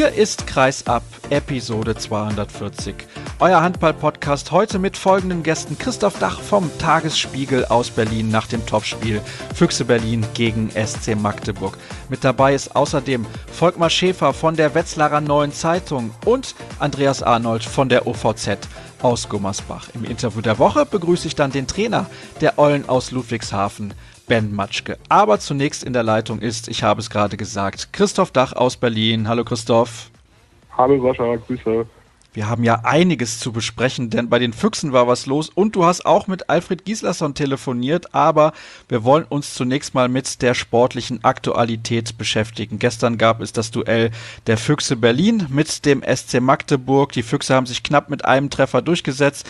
Hier ist Kreisab, Episode 240. Euer Handball-Podcast heute mit folgenden Gästen. Christoph Dach vom Tagesspiegel aus Berlin nach dem Topspiel Füchse Berlin gegen SC Magdeburg. Mit dabei ist außerdem Volkmar Schäfer von der Wetzlarer Neuen Zeitung und Andreas Arnold von der OVZ aus Gummersbach. Im Interview der Woche begrüße ich dann den Trainer der Eulen aus Ludwigshafen, Ben Matschke. Aber zunächst in der Leitung ist, ich habe es gerade gesagt, Christoph Dach aus Berlin. Hallo Christoph. Hallo Sascha, Grüße. Wir haben ja einiges zu besprechen, denn bei den Füchsen war was los und du hast auch mit Alfred Gislason telefoniert, aber wir wollen uns zunächst mal mit der sportlichen Aktualität beschäftigen. Gestern gab es das Duell der Füchse Berlin mit dem SC Magdeburg. Die Füchse haben sich knapp mit einem Treffer durchgesetzt.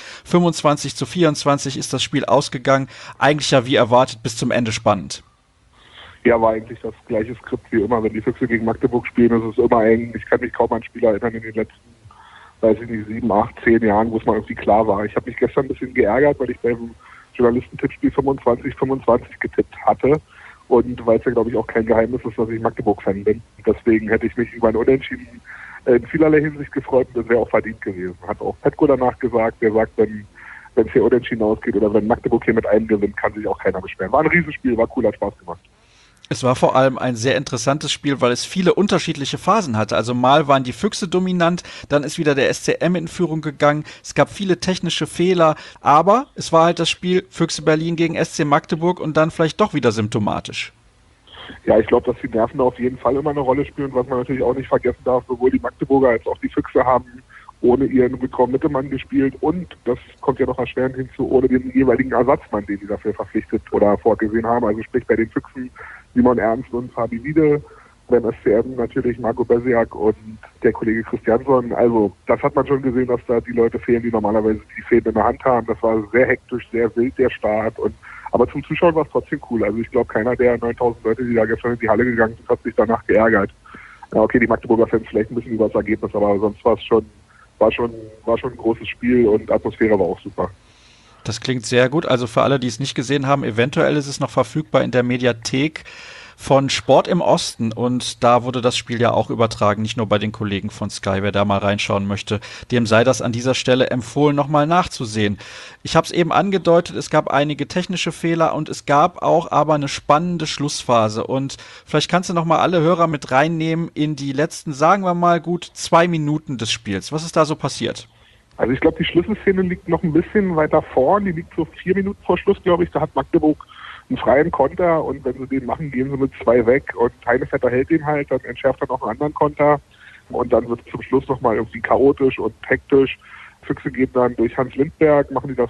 25-24 ist das Spiel ausgegangen. Eigentlich ja wie erwartet bis zum Ende spannend. Ja, war eigentlich das gleiche Skript wie immer. Wenn die Füchse gegen Magdeburg spielen, ist es immer eng. Ich kann mich kaum an ein Spiel erinnern in den letzten, weiß ich nicht, 7, 8, 10 Jahren, wo es mal irgendwie klar war. Ich habe mich gestern ein bisschen geärgert, weil ich beim Journalistentippspiel 25-25 getippt hatte. Und weil es ja, glaube ich, auch kein Geheimnis ist, dass ich Magdeburg-Fan bin. Deswegen hätte ich mich über ein Unentschieden in vielerlei Hinsicht gefreut und das wäre auch verdient gewesen. Hat auch Petko danach gesagt, der sagt, wenn es hier unentschieden ausgeht oder wenn Magdeburg hier mit einem gewinnt, kann sich auch keiner beschweren. War ein Riesenspiel, war cool, hat Spaß gemacht. Es war vor allem ein sehr interessantes Spiel, weil es viele unterschiedliche Phasen hatte. Also mal waren die Füchse dominant, dann ist wieder der SCM in Führung gegangen. Es gab viele technische Fehler, aber es war halt das Spiel Füchse Berlin gegen SC Magdeburg und dann vielleicht doch wieder symptomatisch. Ja, ich glaube, dass die Nerven da auf jeden Fall immer eine Rolle spielen. Was man natürlich auch nicht vergessen darf, sowohl die Magdeburger als auch die Füchse haben ohne ihren Rückraum-Mittelmann gespielt und, das kommt ja noch erschwerend hinzu, ohne den jeweiligen Ersatzmann, den die dafür verpflichtet oder vorgesehen haben. Also sprich bei den Füchsen Simon Ernst und Fabi Wiede, beim SCM natürlich Marco Besiak und der Kollege Christiansson. Also das hat man schon gesehen, dass da die Leute fehlen, die normalerweise die Fäden in der Hand haben. Das war sehr hektisch, sehr wild, der Start. Aber zum Zuschauen war es trotzdem cool. Also ich glaube, keiner der 9000 Leute, die da gestern in die Halle gegangen sind, hat sich danach geärgert. Ja, okay, die Magdeburger Fans vielleicht ein bisschen über das Ergebnis, aber sonst war es schon ein großes Spiel und Atmosphäre war auch super. Das klingt sehr gut. Also für alle, die es nicht gesehen haben, eventuell ist es noch verfügbar in der Mediathek von Sport im Osten und da wurde das Spiel ja auch übertragen, nicht nur bei den Kollegen von Sky. Wer da mal reinschauen möchte, dem sei das an dieser Stelle empfohlen, nochmal nachzusehen. Ich habe es eben angedeutet, es gab einige technische Fehler und es gab auch aber eine spannende Schlussphase und vielleicht kannst du nochmal alle Hörer mit reinnehmen in die letzten, sagen wir mal, gut 2 Minuten des Spiels. Was ist da so passiert? Also ich glaube, die Schlüsselszene liegt noch ein bisschen weiter vorn, die liegt so 4 Minuten vor Schluss, glaube ich. Da hat Magdeburg einen freien Konter und wenn sie den machen, gehen sie mit 2 weg und Heinevetter hält den halt, dann entschärft er noch einen anderen Konter und dann wird es zum Schluss nochmal irgendwie chaotisch und hektisch. Füchse gehen dann durch Hans Lindberg, machen die das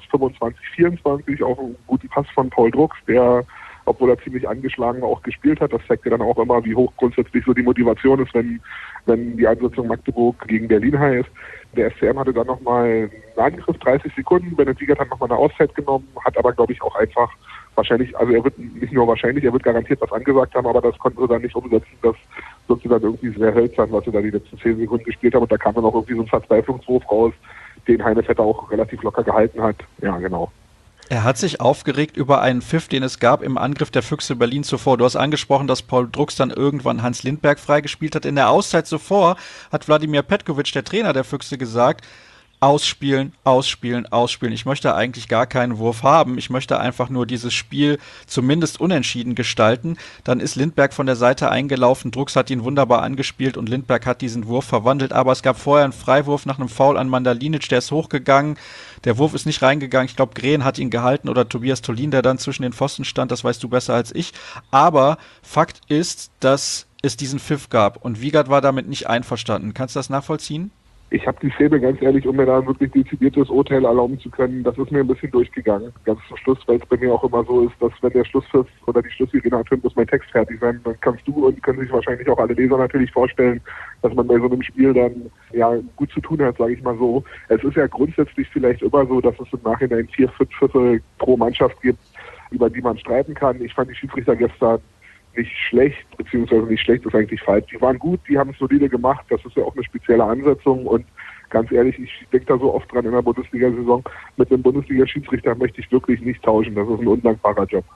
25-24 auf einen guten Pass von Paul Drucks, der, obwohl er ziemlich angeschlagen war, auch gespielt hat. Das zeigt ja dann auch immer, wie hoch grundsätzlich so die Motivation ist, wenn die Einsetzung Magdeburg gegen Berlin heißt. Der SCM hatte dann nochmal einen Angriff, 30 Sekunden. Bennett Wiegert hat nochmal eine Auszeit genommen, hat aber, glaube ich, auch einfach wahrscheinlich, also er wird nicht nur wahrscheinlich, er wird garantiert was angesagt haben, aber das konnten sie dann nicht umsetzen. Das wirkte dann irgendwie sehr hölzern, was sie da die letzten 10 Sekunden gespielt haben. Und da kam dann auch irgendwie so ein Verzweiflungswurf raus, den Heinevetter auch relativ locker gehalten hat. Ja, genau. Er hat sich aufgeregt über einen Pfiff, den es gab im Angriff der Füchse Berlin zuvor. Du hast angesprochen, dass Paul Drucks dann irgendwann Hans Lindberg freigespielt hat. In der Auszeit zuvor hat Wladimir Petkovic, der Trainer der Füchse, gesagt, ausspielen, ausspielen, ausspielen. Ich möchte eigentlich gar keinen Wurf haben. Ich möchte einfach nur dieses Spiel zumindest unentschieden gestalten. Dann ist Lindberg von der Seite eingelaufen. Drucks hat ihn wunderbar angespielt und Lindberg hat diesen Wurf verwandelt. Aber es gab vorher einen Freiwurf nach einem Foul an Mandalinic. Der ist hochgegangen. Der Wurf ist nicht reingegangen. Ich glaube, Green hat ihn gehalten oder Tobias Tolin, der dann zwischen den Pfosten stand. Das weißt du besser als ich. Aber Fakt ist, dass es diesen Pfiff gab und Wiegert war damit nicht einverstanden. Kannst du das nachvollziehen? Ich habe die Szene, ganz ehrlich, um mir da ein wirklich dezidiertes Urteil erlauben zu können, das ist mir ein bisschen durchgegangen. Ganz zum Schluss, weil es bei mir auch immer so ist, dass wenn der Schlusspfiff oder die Schlusssirene ertönt, muss mein Text fertig sein. Dann kannst du und können sich wahrscheinlich auch alle Leser natürlich vorstellen, dass man bei so einem Spiel dann ja gut zu tun hat, sage ich mal so. Es ist ja grundsätzlich vielleicht immer so, dass es im Nachhinein 4, 5 Pfiffe pro Mannschaft gibt, über die man streiten kann. Ich fand die Schiedsrichter gestern nicht schlecht, beziehungsweise nicht schlecht ist eigentlich falsch. Die waren gut, die haben es solide gemacht, das ist ja auch eine spezielle Ansetzung und ganz ehrlich, ich denke da so oft dran in der Bundesliga-Saison, mit einem Bundesliga-Schiedsrichter möchte ich wirklich nicht tauschen, das ist ein undankbarer Job.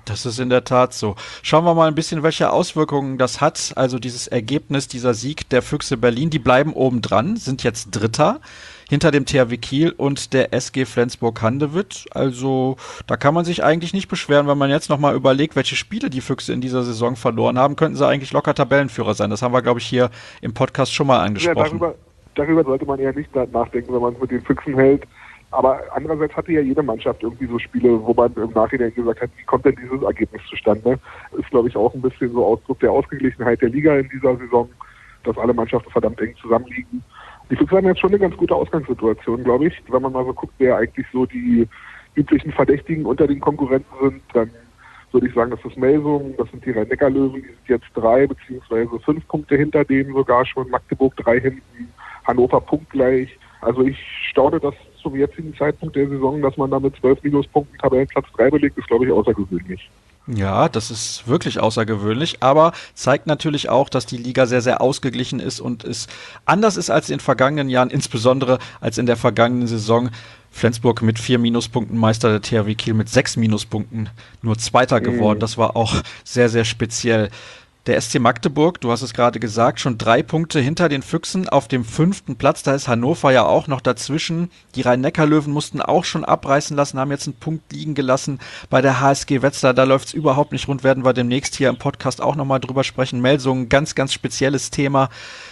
Das ist in der Tat so. Schauen wir mal ein bisschen, welche Auswirkungen das hat. Also dieses Ergebnis, dieser Sieg der Füchse Berlin, die bleiben oben dran, sind jetzt Dritter hinter dem THW Kiel und der SG Flensburg-Handewitt. Also da kann man sich eigentlich nicht beschweren, wenn man jetzt nochmal überlegt, welche Spiele die Füchse in dieser Saison verloren haben, könnten sie eigentlich locker Tabellenführer sein. Das haben wir, glaube ich, hier im Podcast schon mal angesprochen. Ja, darüber sollte man eher nicht nachdenken, wenn man es mit den Füchsen hält. Aber andererseits hatte ja jede Mannschaft irgendwie so Spiele, wo man im Nachhinein gesagt hat, wie kommt denn dieses Ergebnis zustande? Ist, glaube ich, auch ein bisschen so Ausdruck der Ausgeglichenheit der Liga in dieser Saison, dass alle Mannschaften verdammt eng zusammenliegen. Die Füchse haben jetzt schon eine ganz gute Ausgangssituation, glaube ich. Wenn man mal so guckt, wer eigentlich so die üblichen Verdächtigen unter den Konkurrenten sind, dann würde ich sagen, das ist Melsung, das sind die Rhein-Neckar-Löwen, die sind jetzt 3 beziehungsweise 5 Punkte hinter denen sogar schon, Magdeburg 3 hinten, Hannover punktgleich. Also ich staune, dass zum jetzigen Zeitpunkt der Saison, dass man da mit 12 Minuspunkten Tabellenplatz 3 belegt, ist, glaube ich, außergewöhnlich. Ja, das ist wirklich außergewöhnlich, aber zeigt natürlich auch, dass die Liga sehr, sehr ausgeglichen ist und es anders ist als in den vergangenen Jahren, insbesondere als in der vergangenen Saison. Flensburg mit 4 Minuspunkten, Meister der THW Kiel mit 6 Minuspunkten, nur Zweiter geworden. Das war auch sehr, sehr speziell. Der SC Magdeburg, du hast es gerade gesagt, schon 3 Punkte hinter den Füchsen auf dem 5. Platz. Da ist Hannover ja auch noch dazwischen. Die Rhein-Neckar-Löwen mussten auch schon abreißen lassen, haben jetzt einen Punkt liegen gelassen. Bei der HSG Wetzlar, da läuft es überhaupt nicht rund, werden wir demnächst hier im Podcast auch nochmal drüber sprechen. Melsungen, ganz, ganz spezielles Thema.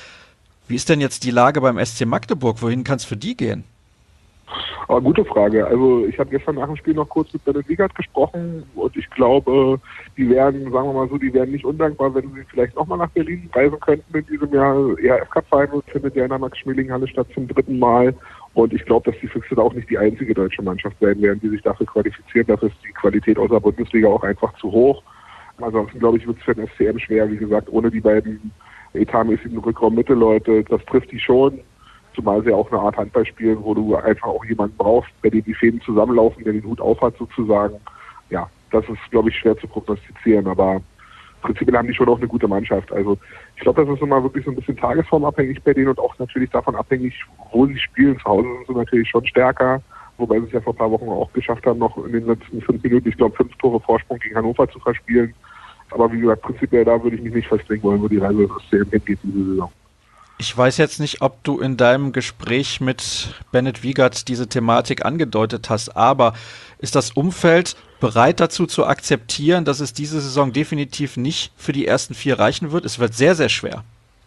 Wie ist denn jetzt die Lage beim SC Magdeburg? Wohin kann es für die gehen? Aber gute Frage. Also ich habe gestern nach dem Spiel noch kurz mit Bennett Wiegert gesprochen und ich glaube, die wären, sagen wir mal so, die wären nicht undankbar, wenn sie vielleicht nochmal nach Berlin reisen könnten in diesem Jahr. ERF-Cup-Final findet ja in der Max-Schmeling-Halle statt zum 3. Mal und ich glaube, dass die Füchse da auch nicht die einzige deutsche Mannschaft sein werden, die sich dafür qualifizieren. Dafür ist die Qualität aus der Bundesliga auch einfach zu hoch. Ansonsten, glaube ich, wird es für den SCM schwer, wie gesagt, ohne die beiden etatmäßigen Rückraum-Mitte-Leute. Das trifft die schon. Zumal sie auch eine Art Handball spielen, wo du einfach auch jemanden brauchst, bei dem die Fäden zusammenlaufen, der den Hut aufhat sozusagen. Ja, das ist, glaube ich, schwer zu prognostizieren, aber prinzipiell haben die schon auch eine gute Mannschaft. Also ich glaube, das ist immer wirklich so ein bisschen tagesformabhängig bei denen und auch natürlich davon abhängig, wo sie spielen. Zu Hause sind sie natürlich schon stärker, wobei sie es ja vor ein paar Wochen auch geschafft haben, noch in den letzten 5 Minuten, ich glaube, 5 Tore Vorsprung gegen Hannover zu verspielen. Aber wie gesagt, prinzipiell da würde ich mich nicht festlegen wollen, wo die Reise des SCM hingeht diese Saison. Ich weiß jetzt nicht, ob du in deinem Gespräch mit Bennett Wiegert diese Thematik angedeutet hast, aber ist das Umfeld bereit dazu zu akzeptieren, dass es diese Saison definitiv nicht für die ersten 4 reichen wird? Es wird sehr, sehr schwer.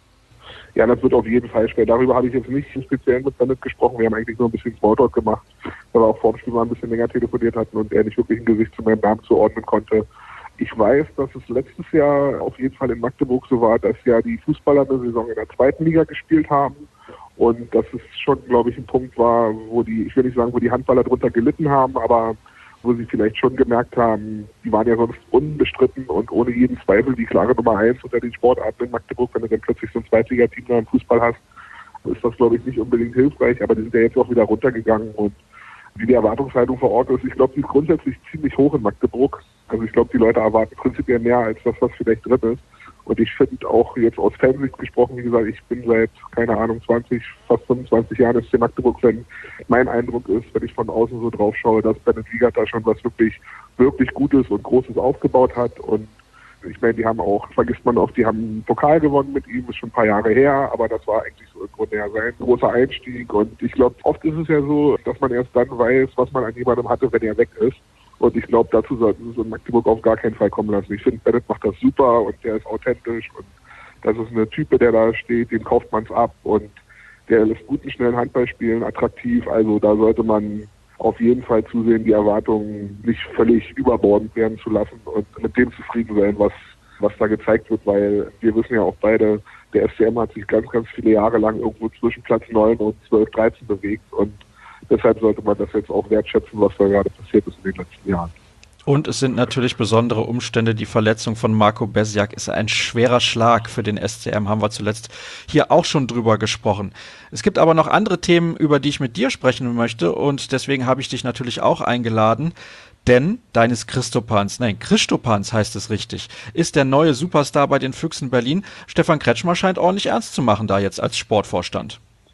Ja, das wird auf jeden Fall schwer. Darüber habe ich jetzt nicht speziell mit Bennett gesprochen. Wir haben eigentlich nur ein bisschen Smalltalk gemacht, weil wir auch vor dem Spiel mal ein bisschen länger telefoniert hatten und er nicht wirklich ein Gesicht zu meinem Namen zuordnen konnte. Ich weiß, dass es letztes Jahr auf jeden Fall in Magdeburg so war, dass ja die Fußballer eine Saison in der 2. Liga gespielt haben und dass es schon, glaube ich, ein Punkt war, wo ich will nicht sagen, wo die Handballer drunter gelitten haben, aber wo sie vielleicht schon gemerkt haben, die waren ja sonst unbestritten und ohne jeden Zweifel die klare Nummer 1 unter den Sportarten in Magdeburg. Wenn du dann plötzlich so ein Zweitligateam da im Fußball hast, ist das, glaube ich, nicht unbedingt hilfreich, aber die sind ja jetzt auch wieder runtergegangen und wie die Erwartungshaltung vor Ort ist, ich glaube, die ist grundsätzlich ziemlich hoch in Magdeburg. Also ich glaube, die Leute erwarten prinzipiell mehr als das, was vielleicht drin ist. Und ich finde auch jetzt aus Fansicht gesprochen, wie gesagt, ich bin seit, keine Ahnung, 20, fast 25 Jahren SC Magdeburg-Fan. Mein Eindruck ist, wenn ich von außen so drauf schaue, dass Bennett Wiegert da schon was wirklich, wirklich Gutes und Großes aufgebaut hat. Und ich meine, die haben auch, vergisst man oft, die haben einen Pokal gewonnen mit ihm, ist schon ein paar Jahre her, aber das war eigentlich so im Grunde ja sein großer Einstieg. Und ich glaube, oft ist es ja so, dass man erst dann weiß, was man an jemandem hatte, wenn er weg ist. Und ich glaube, dazu sollten sie es in Magdeburg auf gar keinen Fall kommen lassen. Ich finde, Bennett macht das super und der ist authentisch und das ist eine Type, der da steht, den kauft man es ab und der lässt guten, schnellen Handball spielen, attraktiv. Also da sollte man auf jeden Fall zusehen, die Erwartungen nicht völlig überbordend werden zu lassen und mit dem zufrieden sein, was da gezeigt wird, weil wir wissen ja auch beide, der SCM hat sich ganz, ganz viele Jahre lang irgendwo zwischen Platz 9 und 12, 13 bewegt und deshalb sollte man das jetzt auch wertschätzen, was da gerade passiert ist in den letzten Jahren. Und es sind natürlich besondere Umstände. Die Verletzung von Marco Besjak ist ein schwerer Schlag für den SCM, haben wir zuletzt hier auch schon drüber gesprochen. Es gibt aber noch andere Themen, über die ich mit dir sprechen möchte und deswegen habe ich dich natürlich auch eingeladen. Denn deines Christopans heißt es richtig, ist der neue Superstar bei den Füchsen Berlin. Stefan Kretschmer scheint ordentlich ernst zu machen da jetzt als Sportvorstand.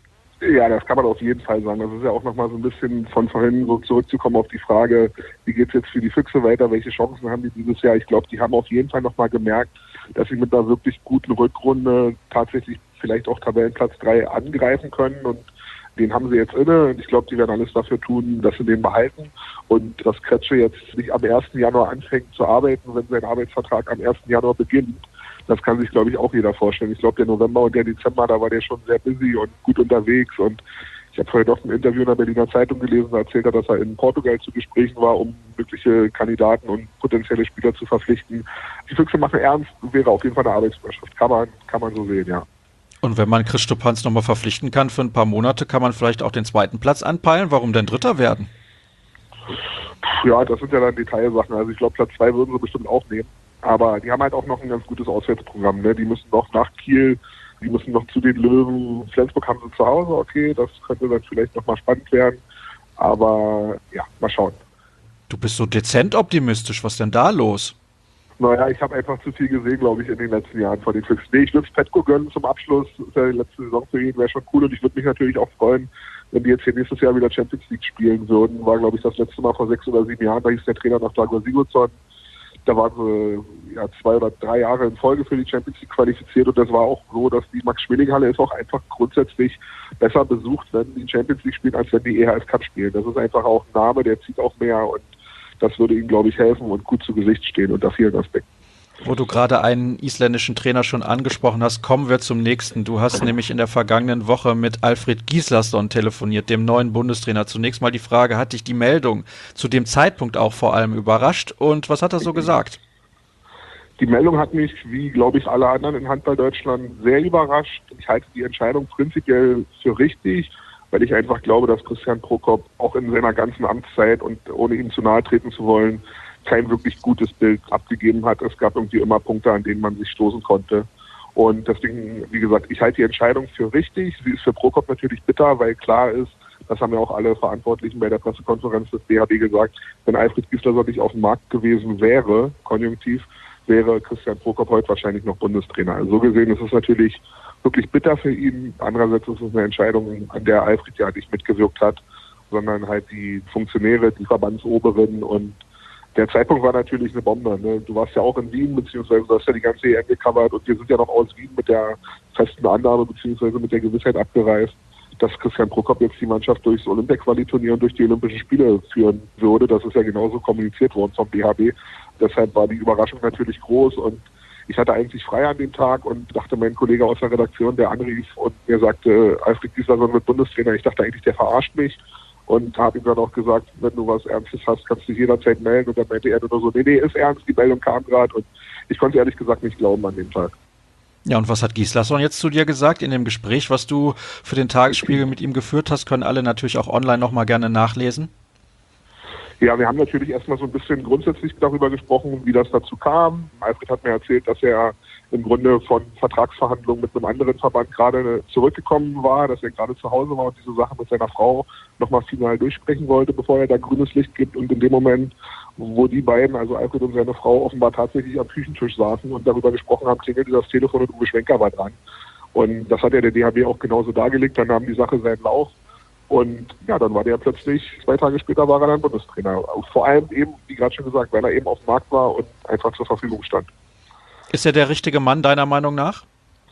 Ja, das kann man auf jeden Fall sagen. Das ist ja auch nochmal so ein bisschen von vorhin so zurückzukommen auf die Frage, wie geht's jetzt für die Füchse weiter, welche Chancen haben die dieses Jahr? Ich glaube, die haben auf jeden Fall nochmal gemerkt, dass sie mit einer wirklich guten Rückrunde tatsächlich vielleicht auch Tabellenplatz 3 angreifen können, und den haben sie jetzt inne, und ich glaube, die werden alles dafür tun, dass sie den behalten, und dass Kretsche jetzt nicht am 1. Januar anfängt zu arbeiten, wenn sein Arbeitsvertrag am 1. Januar beginnt. Das kann sich, glaube ich, auch jeder vorstellen. Ich glaube, der November und der Dezember, da war der schon sehr busy und gut unterwegs. Und ich habe vorhin noch ein Interview in der Berliner Zeitung gelesen, da erzählt er, dass er in Portugal zu Gesprächen war, um mögliche Kandidaten und potenzielle Spieler zu verpflichten. Die Füchse machen ernst, wäre auf jeden Fall eine Arbeitsüberschrift. Kann man so sehen, ja. Und wenn man Chris Stupanz nochmal verpflichten kann für ein paar Monate, kann man vielleicht auch den 2. Platz anpeilen. Warum denn Dritter werden? Ja, das sind ja dann Detailsachen. Also ich glaube, Platz 2 würden sie bestimmt auch nehmen. Aber die haben halt auch noch ein ganz gutes Auswärtsprogramm. Ne? Die müssen noch nach Kiel, die müssen noch zu den Löwen. Flensburg haben sie zu Hause, okay, das könnte dann vielleicht nochmal spannend werden. Aber ja, mal schauen. Du bist so dezent optimistisch. Was denn da los? Naja, ich habe einfach zu viel gesehen, glaube ich, in den letzten Jahren von den Füchsen. Nee, ich würde es Petko gönnen zum Abschluss. Das ist ja die letzte Saison für ihn, wäre schon cool. Und ich würde mich natürlich auch freuen, wenn die jetzt hier nächstes Jahr wieder Champions League spielen würden. War, glaube ich, das letzte Mal vor 6 oder 7 Jahren. Da hieß der Trainer noch Dagmar Sigurdsson. Da waren sie 2 oder 3 Jahre in Folge für die Champions League qualifiziert, und das war auch so, dass die Max-Schmeling-Halle ist auch einfach grundsätzlich besser besucht, wenn die Champions League spielen, als wenn die EHF Cup spielen. Das ist einfach auch ein Name, der zieht auch mehr, und das würde ihnen, glaube ich, helfen und gut zu Gesicht stehen unter vielen Aspekten. Wo du gerade einen isländischen Trainer schon angesprochen hast, kommen wir zum nächsten. Du hast nämlich in der vergangenen Woche mit Alfred Gislason telefoniert, dem neuen Bundestrainer. Zunächst mal die Frage, hat dich die Meldung zu dem Zeitpunkt auch vor allem überrascht, und was hat er so gesagt? Die Meldung hat mich, wie glaube ich alle anderen in Handball Deutschland, sehr überrascht. Ich halte die Entscheidung prinzipiell für richtig, weil ich einfach glaube, dass Christian Prokop auch in seiner ganzen Amtszeit, und ohne ihm zu nahe treten zu wollen, kein wirklich gutes Bild abgegeben hat. Es gab irgendwie immer Punkte, an denen man sich stoßen konnte. Und deswegen, wie gesagt, ich halte die Entscheidung für richtig. Sie ist für Prokop natürlich bitter, weil klar ist, das haben ja auch alle Verantwortlichen bei der Pressekonferenz des DHB gesagt, wenn Alfred Gislason nicht auf dem Markt gewesen wäre, konjunktiv, wäre Christian Prokop heute wahrscheinlich noch Bundestrainer. Also so gesehen ist es natürlich wirklich bitter für ihn. Andererseits ist es eine Entscheidung, an der Alfred ja nicht mitgewirkt hat, sondern halt die Funktionäre, die Verbandsoberen, und der Zeitpunkt war natürlich eine Bombe. Ne? Du warst ja auch in Wien, beziehungsweise du hast ja die ganze EM gecovert, und wir sind ja noch aus Wien mit der festen Annahme, beziehungsweise mit der Gewissheit abgereist, dass Christian Prokop jetzt die Mannschaft durchs Olympia-Quali-Turnier und durch die Olympischen Spiele führen würde. Das ist ja genauso kommuniziert worden vom DHB. Deshalb war die Überraschung natürlich groß, und ich hatte eigentlich frei an dem Tag und dachte, mein Kollege aus der Redaktion, der anrief und mir sagte, Alfred Gislason wird Bundestrainer. Ich dachte eigentlich, der verarscht mich. Und habe ihm dann auch gesagt, wenn du was Ernstes hast, kannst du dich jederzeit melden. Und dann meinte er nur so, nee, ist ernst, die Meldung kam gerade. Und ich konnte ehrlich gesagt nicht glauben an dem Tag. Ja, und was hat Gislason jetzt zu dir gesagt in dem Gespräch, was du für den Tagesspiegel mit ihm geführt hast? Können alle natürlich auch online nochmal gerne nachlesen. Ja, wir haben natürlich erstmal so ein bisschen grundsätzlich darüber gesprochen, wie das dazu kam. Alfred hat mir erzählt, dass er im Grunde von Vertragsverhandlungen mit einem anderen Verband gerade zurückgekommen war, dass er gerade zu Hause war und diese Sache mit seiner Frau nochmal final durchsprechen wollte, bevor er da grünes Licht gibt. Und in dem Moment, wo die beiden, also Alfred und seine Frau, offenbar tatsächlich am Küchentisch saßen und darüber gesprochen haben, klingelte das Telefon und Uwe Schwenker war dran. Und das hat ja der DHB auch genauso dargelegt. Dann nahm die Sache seinen Lauf. Und ja, dann war der plötzlich, 2 Tage später war er dann Bundestrainer. Vor allem eben, wie gerade schon gesagt, weil er eben auf dem Markt war und einfach zur Verfügung stand. Ist er der richtige Mann, deiner Meinung nach?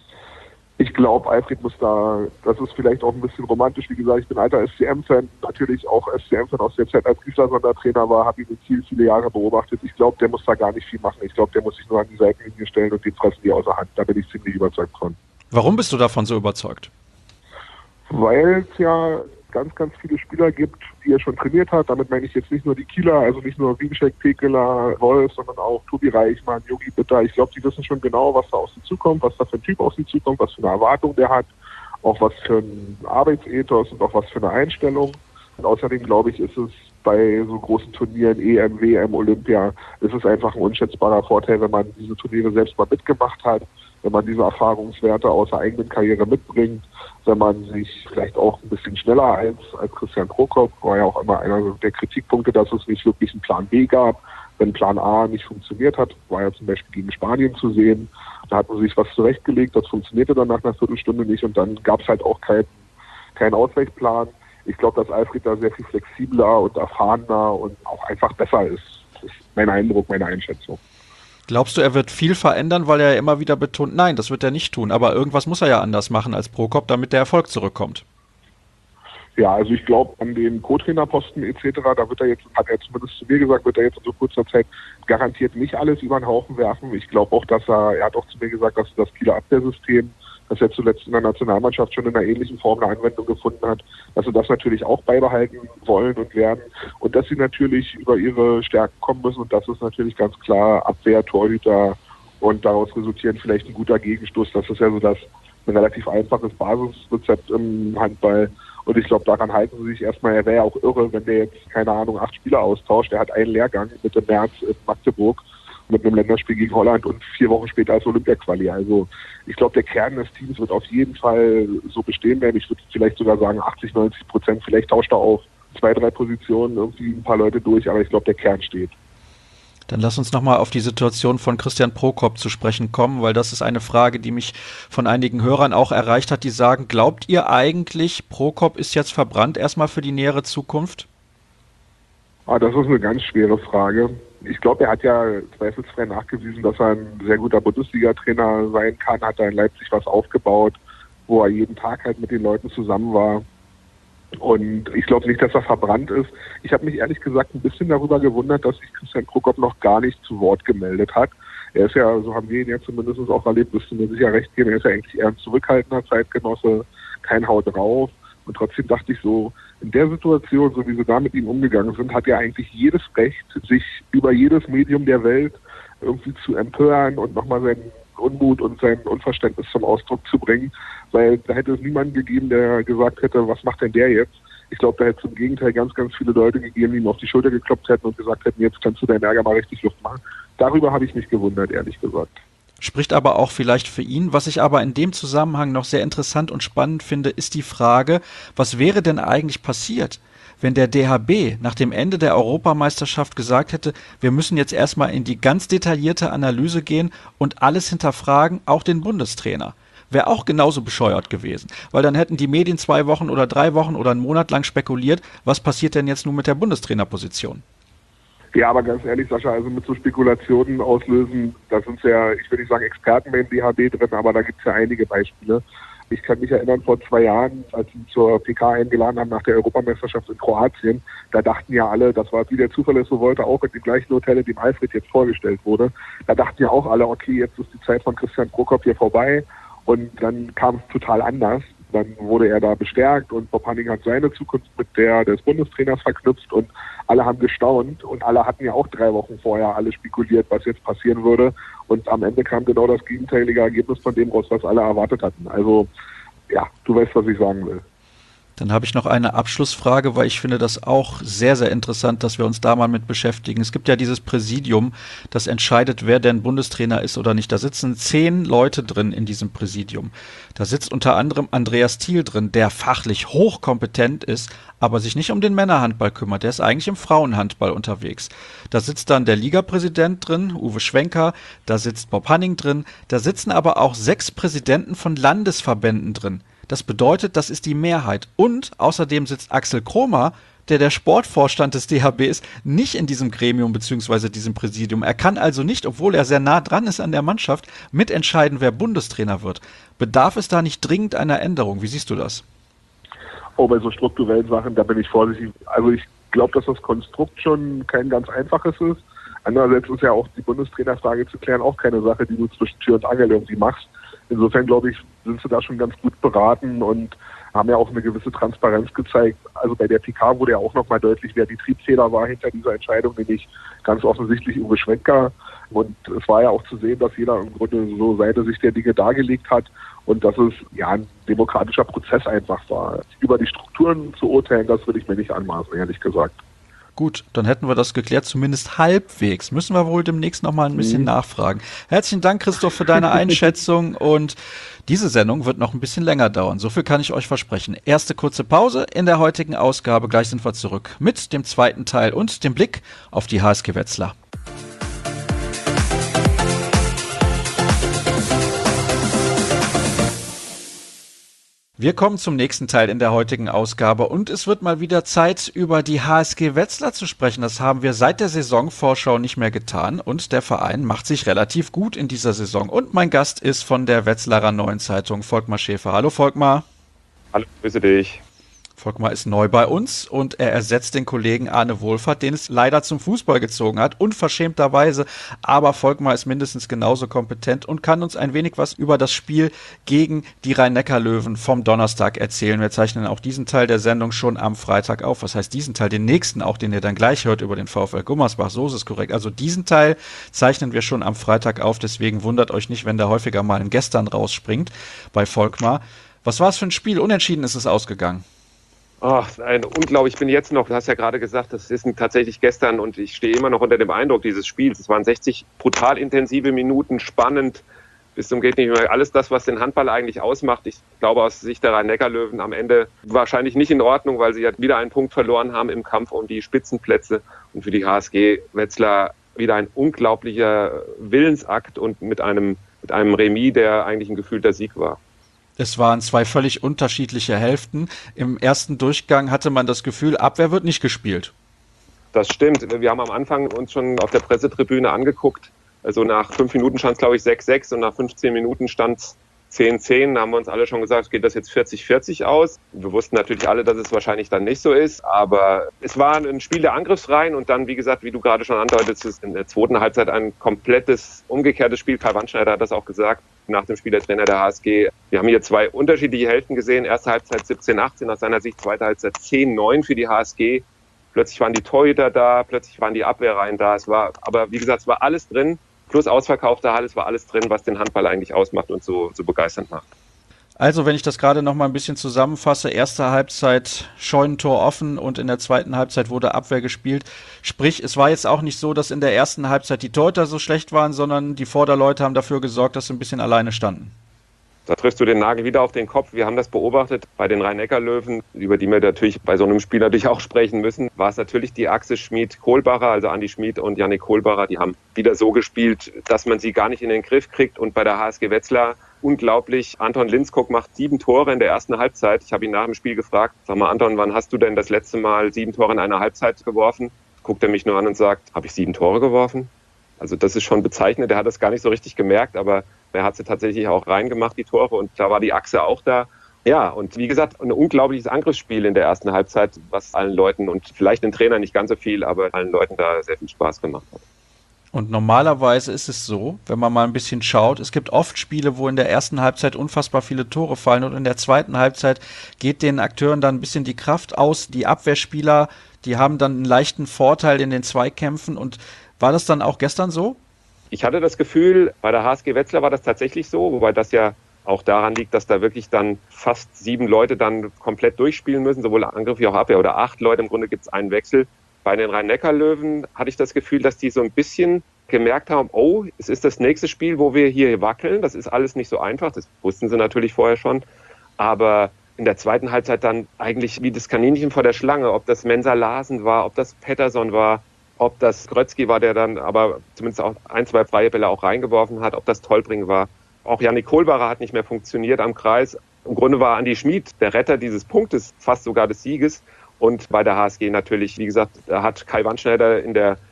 Ich glaube, Alfred muss da, das ist vielleicht auch ein bisschen romantisch, wie gesagt, ich bin alter SCM-Fan, natürlich auch SCM-Fan aus der Zeit, als Gislason der Trainer war, habe ihn viele Jahre beobachtet. Ich glaube, der muss da gar nicht viel machen. Ich glaube, der muss sich nur an die Seitenlinie stellen und den fressen die außer Hand. Da bin ich ziemlich überzeugt von. Warum bist du davon so überzeugt? Weil es ja ganz, ganz viele Spieler gibt, die er schon trainiert hat. Damit meine ich jetzt nicht nur die Kieler, also nicht nur Wiencheck, Pekeler, Wolf, sondern auch Tobi Reichmann, Yogi Bitter. Ich glaube, die wissen schon genau, was da auf sie zukommt, was da für ein Typ auf sie zukommt, was für eine Erwartung der hat, auch was für ein Arbeitsethos und auch was für eine Einstellung. Und außerdem, glaube ich, ist es bei so großen Turnieren, EM, WM, Olympia, ist es einfach ein unschätzbarer Vorteil, wenn man diese Turniere selbst mal mitgemacht hat, wenn man diese Erfahrungswerte aus der eigenen Karriere mitbringt, wenn man sich vielleicht auch ein bisschen schneller als Christian Prokop, war ja auch immer einer der Kritikpunkte, dass es nicht wirklich einen Plan B gab. Wenn Plan A nicht funktioniert hat, war ja zum Beispiel gegen Spanien zu sehen, da hat man sich was zurechtgelegt, das funktionierte dann nach einer Viertelstunde nicht und dann gab es halt auch keinen kein Ausweichplan. Ich glaube, dass Alfred da sehr viel flexibler und erfahrener und auch einfach besser ist. Das ist mein Eindruck, meine Einschätzung. Glaubst du, er wird viel verändern, weil er ja immer wieder betont, nein, das wird er nicht tun, aber irgendwas muss er ja anders machen als Prokop, damit der Erfolg zurückkommt? Ja, also ich glaube, an den Co-Trainerposten etc., da wird er jetzt, hat er zumindest zu mir gesagt, wird er jetzt in so kurzer Zeit garantiert nicht alles über den Haufen werfen. Ich glaube auch, dass er hat auch zu mir gesagt, dass das Kieler Abwehrsystem, das er zuletzt in der Nationalmannschaft schon in einer ähnlichen Form eine Anwendung gefunden hat, dass sie das natürlich auch beibehalten wollen und werden und dass sie natürlich über ihre Stärken kommen müssen und das ist natürlich ganz klar Abwehr, Torhüter und daraus resultieren vielleicht ein guter Gegenstoß. Das ist ja so ein relativ einfaches Basisrezept im Handball. Und ich glaube, daran halten sie sich erstmal. Er wäre ja auch irre, wenn der jetzt, keine Ahnung, 8 Spieler austauscht. Er hat einen Lehrgang Mitte März in Magdeburg mit einem Länderspiel gegen Holland und 4 Wochen später als Olympia-Quali. Also ich glaube, der Kern des Teams wird auf jeden Fall so bestehen werden. Ich würde vielleicht sogar sagen 80-90%. Vielleicht tauscht er auch 2-3 Positionen irgendwie ein paar Leute durch, aber ich glaube, der Kern steht. Dann lass uns nochmal auf die Situation von Christian Prokop zu sprechen kommen, weil das ist eine Frage, die mich von einigen Hörern auch erreicht hat, die sagen, glaubt ihr eigentlich, Prokop ist jetzt verbrannt erstmal für die nähere Zukunft? Das ist eine ganz schwere Frage. Ich glaube, er hat ja zweifelsfrei nachgewiesen, dass er ein sehr guter Bundesliga-Trainer sein kann, hat da in Leipzig was aufgebaut, wo er jeden Tag halt mit den Leuten zusammen war. Und ich glaube nicht, dass er verbrannt ist. Ich habe mich ehrlich gesagt ein bisschen darüber gewundert, dass sich Christian Prokop noch gar nicht zu Wort gemeldet hat. Er ist ja, so haben wir ihn ja zumindest auch erlebt, wirst du mir sicher recht geben, er ist ja eigentlich eher ein zurückhaltender Zeitgenosse, kein Haut drauf. Und trotzdem dachte ich so, in der Situation, so wie sie da mit ihm umgegangen sind, hat er eigentlich jedes Recht, sich über jedes Medium der Welt irgendwie zu empören und nochmal seinen Unmut und sein Unverständnis zum Ausdruck zu bringen, weil da hätte es niemanden gegeben, der gesagt hätte, was macht denn der jetzt? Ich glaube, da hätte es im Gegenteil ganz, ganz viele Leute gegeben, die ihm auf die Schulter geklopft hätten und gesagt hätten, jetzt kannst du deinen Ärger mal richtig Luft machen. Darüber habe ich mich gewundert, ehrlich gesagt. Spricht aber auch vielleicht für ihn. Was ich aber in dem Zusammenhang noch sehr interessant und spannend finde, ist die Frage, was wäre denn eigentlich passiert, wenn der DHB nach dem Ende der Europameisterschaft gesagt hätte, wir müssen jetzt erstmal in die ganz detaillierte Analyse gehen und alles hinterfragen, auch den Bundestrainer. Wäre auch genauso bescheuert gewesen, weil dann hätten die Medien 2 Wochen oder 3 Wochen oder einen Monat lang spekuliert, was passiert denn jetzt nun mit der Bundestrainerposition? Ja, aber ganz ehrlich, Sascha, also mit so Spekulationen auslösen, da sind ja, ich will nicht sagen Experten beim DHB drin, aber da gibt es ja einige Beispiele. Ich kann mich erinnern, vor 2 Jahren, als sie zur PK eingeladen haben nach der Europameisterschaft in Kroatien, da dachten ja alle, das war wie der Zufall es so wollte, auch in dem gleichen Hotel, in dem Alfred jetzt vorgestellt wurde, da dachten ja auch alle, okay, jetzt ist die Zeit von Christian Prokop hier vorbei und dann kam es total anders. Dann wurde er da bestärkt und Bob Hanning hat seine Zukunft mit der des Bundestrainers verknüpft und alle haben gestaunt und alle hatten ja auch 3 Wochen vorher alle spekuliert, was jetzt passieren würde und am Ende kam genau das gegenteilige Ergebnis von dem raus, was alle erwartet hatten. Also ja, du weißt, was ich sagen will. Dann habe ich noch eine Abschlussfrage, weil ich finde das auch sehr, sehr interessant, dass wir uns da mal mit beschäftigen. Es gibt ja dieses Präsidium, das entscheidet, wer denn Bundestrainer ist oder nicht. Da sitzen 10 Leute drin in diesem Präsidium. Da sitzt unter anderem Andreas Thiel drin, der fachlich hochkompetent ist, aber sich nicht um den Männerhandball kümmert. Der ist eigentlich im Frauenhandball unterwegs. Da sitzt dann der Ligapräsident drin, Uwe Schwenker, da sitzt Bob Hanning drin, da sitzen aber auch 6 Präsidenten von Landesverbänden drin. Das bedeutet, das ist die Mehrheit. Und außerdem sitzt Axel Kromer, der Sportvorstand des DHB ist, nicht in diesem Gremium bzw. diesem Präsidium. Er kann also nicht, obwohl er sehr nah dran ist an der Mannschaft, mitentscheiden, wer Bundestrainer wird. Bedarf es da nicht dringend einer Änderung? Wie siehst du das? Oh, bei so strukturellen Sachen, da bin ich vorsichtig. Also ich glaube, dass das Konstrukt schon kein ganz einfaches ist. Andererseits ist ja auch die Bundestrainerfrage zu klären auch keine Sache, die du zwischen Tür und Angel irgendwie machst. Insofern, glaube ich, sind sie da schon ganz gut beraten und haben ja auch eine gewisse Transparenz gezeigt. Also bei der PK wurde ja auch nochmal deutlich, wer die Triebfeder war hinter dieser Entscheidung, nämlich ganz offensichtlich Uwe Schwenker. Und es war ja auch zu sehen, dass jeder im Grunde so seine Sicht der Dinge dargelegt hat und dass es ja ein demokratischer Prozess einfach war. Über die Strukturen zu urteilen, das würde ich mir nicht anmaßen, ehrlich gesagt. Gut, dann hätten wir das geklärt, zumindest halbwegs. Müssen wir wohl demnächst noch mal ein bisschen nachfragen. Herzlichen Dank, Christoph, für deine Einschätzung und diese Sendung wird noch ein bisschen länger dauern. So viel kann ich euch versprechen. Erste kurze Pause in der heutigen Ausgabe. Gleich sind wir zurück mit dem zweiten Teil und dem Blick auf die HSG Wetzlar. Wir kommen zum nächsten Teil in der heutigen Ausgabe und es wird mal wieder Zeit, über die HSG Wetzlar zu sprechen. Das haben wir seit der Saisonvorschau nicht mehr getan und der Verein macht sich relativ gut in dieser Saison. Und mein Gast ist von der Wetzlarer Neuen Zeitung, Volkmar Schäfer. Hallo Volkmar. Hallo, grüße dich. Volkmar ist neu bei uns und er ersetzt den Kollegen Arne Wohlfahrt, den es leider zum Fußball gezogen hat, unverschämterweise. Aber Volkmar ist mindestens genauso kompetent und kann uns ein wenig was über das Spiel gegen die Rhein-Neckar-Löwen vom Donnerstag erzählen. Wir zeichnen auch diesen Teil der Sendung schon am Freitag auf. Was heißt diesen Teil? Den nächsten auch, den ihr dann gleich hört über den VfL Gummersbach. So ist es korrekt. Also diesen Teil zeichnen wir schon am Freitag auf. Deswegen wundert euch nicht, wenn da häufiger mal ein Gestern rausspringt bei Volkmar. Was war es für ein Spiel? Unentschieden ist es ausgegangen. Ach, unglaublich. Ich bin jetzt noch, du hast ja gerade gesagt, das ist tatsächlich gestern und ich stehe immer noch unter dem Eindruck dieses Spiels. Es waren 60 brutal intensive Minuten, spannend, bis zum geht nicht mehr. Alles das, was den Handball eigentlich ausmacht. Ich glaube, aus Sicht der Rhein-Neckar-Löwen am Ende wahrscheinlich nicht in Ordnung, weil sie ja wieder einen Punkt verloren haben im Kampf um die Spitzenplätze. Und für die HSG Wetzlar wieder ein unglaublicher Willensakt und mit einem Remis, der eigentlich ein gefühlter Sieg war. Es waren zwei völlig unterschiedliche Hälften. Im ersten Durchgang hatte man das Gefühl, Abwehr wird nicht gespielt. Das stimmt. Wir haben am Anfang uns schon auf der Pressetribüne angeguckt. Also nach 5 Minuten stand es, glaube ich, 6-6 und nach 15 Minuten stand es 10-10. Da haben wir uns alle schon gesagt, geht das jetzt 40-40 aus? Wir wussten natürlich alle, dass es wahrscheinlich dann nicht so ist. Aber es war ein Spiel der Angriffsreihen und dann, wie gesagt, wie du gerade schon andeutest, ist in der zweiten Halbzeit ein komplettes, umgekehrtes Spiel. Kai Wandschneider hat das auch gesagt nach dem Spiel, der Trainer der HSG. Wir haben hier 2 unterschiedliche Hälften gesehen. Erste Halbzeit 17-18 aus seiner Sicht, zweite Halbzeit 10-9 für die HSG. Plötzlich waren die Torhüter da, plötzlich waren die Abwehrreihen da. Aber wie gesagt, es war alles drin. Plus ausverkaufte Halle, es war alles drin, was den Handball eigentlich ausmacht und so begeisternd macht. Also, wenn ich das gerade noch mal ein bisschen zusammenfasse, erste Halbzeit Scheunentor offen und in der zweiten Halbzeit wurde Abwehr gespielt. Sprich, es war jetzt auch nicht so, dass in der ersten Halbzeit die Torhüter so schlecht waren, sondern die Vorderleute haben dafür gesorgt, dass sie ein bisschen alleine standen. Da triffst du den Nagel wieder auf den Kopf. Wir haben das beobachtet bei den Rhein-Neckar-Löwen, über die wir natürlich bei so einem Spiel natürlich auch sprechen müssen. War es natürlich die Achse Schmid-Kohlbacher, also Andi Schmid und Yannick Kohlbacher, die haben wieder so gespielt, dass man sie gar nicht in den Griff kriegt. Und bei der HSG Wetzlar unglaublich, Anton Linskog macht 7 Tore in der ersten Halbzeit. Ich habe ihn nach dem Spiel gefragt, sag mal Anton, wann hast du denn das letzte Mal 7 Tore in einer Halbzeit geworfen? Guckt er mich nur an und sagt, habe ich 7 Tore geworfen? Also das ist schon bezeichnend, der hat das gar nicht so richtig gemerkt, aber er hat sie tatsächlich auch reingemacht, die Tore, und da war die Achse auch da. Ja, und wie gesagt, ein unglaubliches Angriffsspiel in der ersten Halbzeit, was allen Leuten und vielleicht den Trainern nicht ganz so viel, aber allen Leuten da sehr viel Spaß gemacht hat. Und normalerweise ist es so, wenn man mal ein bisschen schaut, es gibt oft Spiele, wo in der ersten Halbzeit unfassbar viele Tore fallen und in der zweiten Halbzeit geht den Akteuren dann ein bisschen die Kraft aus. Die Abwehrspieler, die haben dann einen leichten Vorteil in den Zweikämpfen. Und war das dann auch gestern so? Ich hatte das Gefühl, bei der HSG Wetzlar war das tatsächlich so, wobei das ja auch daran liegt, dass da wirklich dann fast 7 Leute dann komplett durchspielen müssen, sowohl Angriff wie auch Abwehr, oder 8 Leute, im Grunde gibt es einen Wechsel. Bei den Rhein-Neckar-Löwen hatte ich das Gefühl, dass die so ein bisschen gemerkt haben, oh, es ist das nächste Spiel, wo wir hier wackeln. Das ist alles nicht so einfach, das wussten sie natürlich vorher schon. Aber in der zweiten Halbzeit dann eigentlich wie das Kaninchen vor der Schlange, ob das Mensa Larsen war, ob das Pettersson war, ob das Grötzky war, der dann aber zumindest auch 1, 2 freie Bälle auch reingeworfen hat, ob das Tolbring war. Auch Yannick Kohlbacher hat nicht mehr funktioniert am Kreis. Im Grunde war Andi Schmid der Retter dieses Punktes, fast sogar des Sieges. Und bei der HSG natürlich, wie gesagt, da hat Kai Wandschneider in der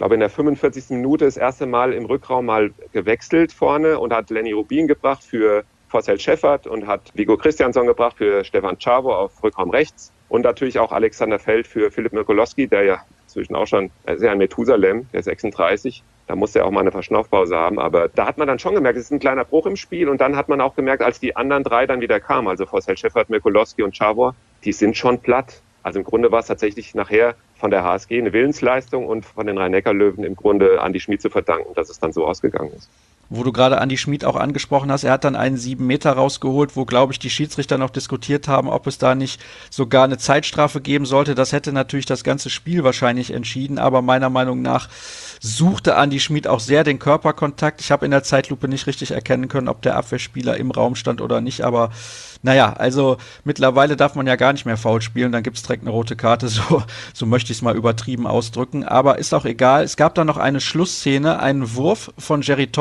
45. Minute das erste Mal im Rückraum mal gewechselt vorne und hat Lenny Rubin gebracht für Forssell Scheffert und hat Viggo Christiansson gebracht für Stefan Czavo auf Rückraum rechts und natürlich auch Alexander Feld für Philipp Mikulowski, der ja inzwischen auch schon, er ist ja ein Methusalem, der ist 36, da musste er auch mal eine Verschnaufpause haben, aber da hat man dann schon gemerkt, es ist ein kleiner Bruch im Spiel und dann hat man auch gemerkt, als die anderen 3 dann wieder kamen, also Forssell Scheffert, Mikulowski und Czavo, die sind schon platt. Also im Grunde war es tatsächlich nachher von der HSG eine Willensleistung und von den Rhein-Neckar-Löwen im Grunde Andi Schmid zu verdanken, dass es dann so ausgegangen ist. Wo du gerade Andi Schmid auch angesprochen hast, er hat dann einen 7 Meter rausgeholt, wo, glaube ich, die Schiedsrichter noch diskutiert haben, ob es da nicht sogar eine Zeitstrafe geben sollte. Das hätte natürlich das ganze Spiel wahrscheinlich entschieden, aber meiner Meinung nach suchte Andi Schmid auch sehr den Körperkontakt. Ich habe in der Zeitlupe nicht richtig erkennen können, ob der Abwehrspieler im Raum stand oder nicht, aber naja, also mittlerweile darf man ja gar nicht mehr faul spielen, dann gibt's direkt eine rote Karte, so möchte ich es mal übertrieben ausdrücken, aber ist auch egal. Es gab dann noch eine Schlussszene, einen Wurf von Jerry Tolbring,